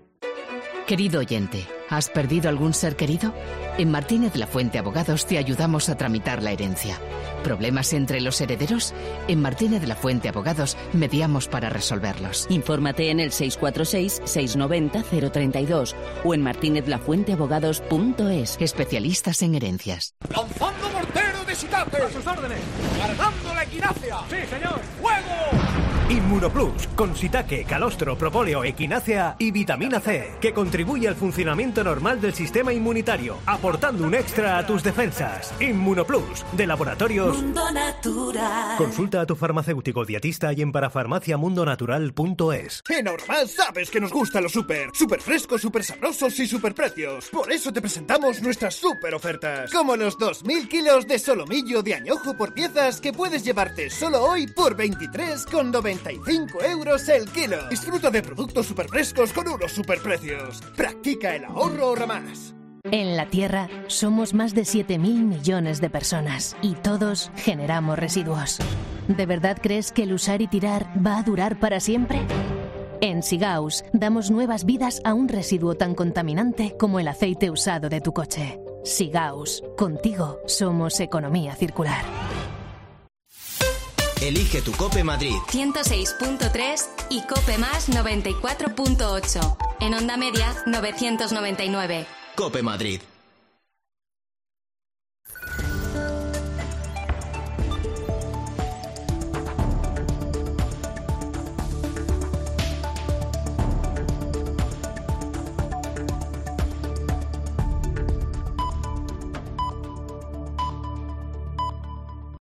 Querido oyente, ¿has perdido algún ser querido? En Martínez Lafuente Abogados te ayudamos a tramitar la herencia. ¿Problemas entre los herederos? En Martínez Lafuente Abogados mediamos para resolverlos. Infórmate en el seis cuatro seis, seis nueve cero, cero tres dos o en martinez lafuente abogados punto es. Especialistas en herencias. ¡Lanzando mortero de Shitate! ¡A sus órdenes! ¡Cargando la equinacia! ¡Sí, señor! ¡Fuego! Inmunoplus, con Shiitake, calostro, propóleo, equinácea y vitamina C, que contribuye al funcionamiento normal del sistema inmunitario, aportando un extra a tus defensas. Inmunoplus, de Laboratorios Mundo Natural. Consulta a tu farmacéutico dietista y en parafarmacia mundo natural punto es. En Ahorramás sabes que nos gustan los super, super frescos, super sabrosos y super precios. Por eso te presentamos nuestras super ofertas, como los dos mil kilos de solomillo de añojo por piezas que puedes llevarte solo hoy por veintitrés con noventa y cinco euros el kilo. Disfruta de productos super frescos con unos super precios. Practica el ahorro Ahorramás. En la Tierra somos más de siete mil millones de personas y todos generamos residuos. ¿De verdad crees que el usar y tirar va a durar para siempre? En Sigaus damos nuevas vidas a un residuo tan contaminante como el aceite usado de tu coche. Sigaus, contigo somos economía circular. Elige tu Cope Madrid. ciento seis punto tres y Cope Más noventa y cuatro punto ocho. En onda media novecientos noventa y nueve. Cope Madrid.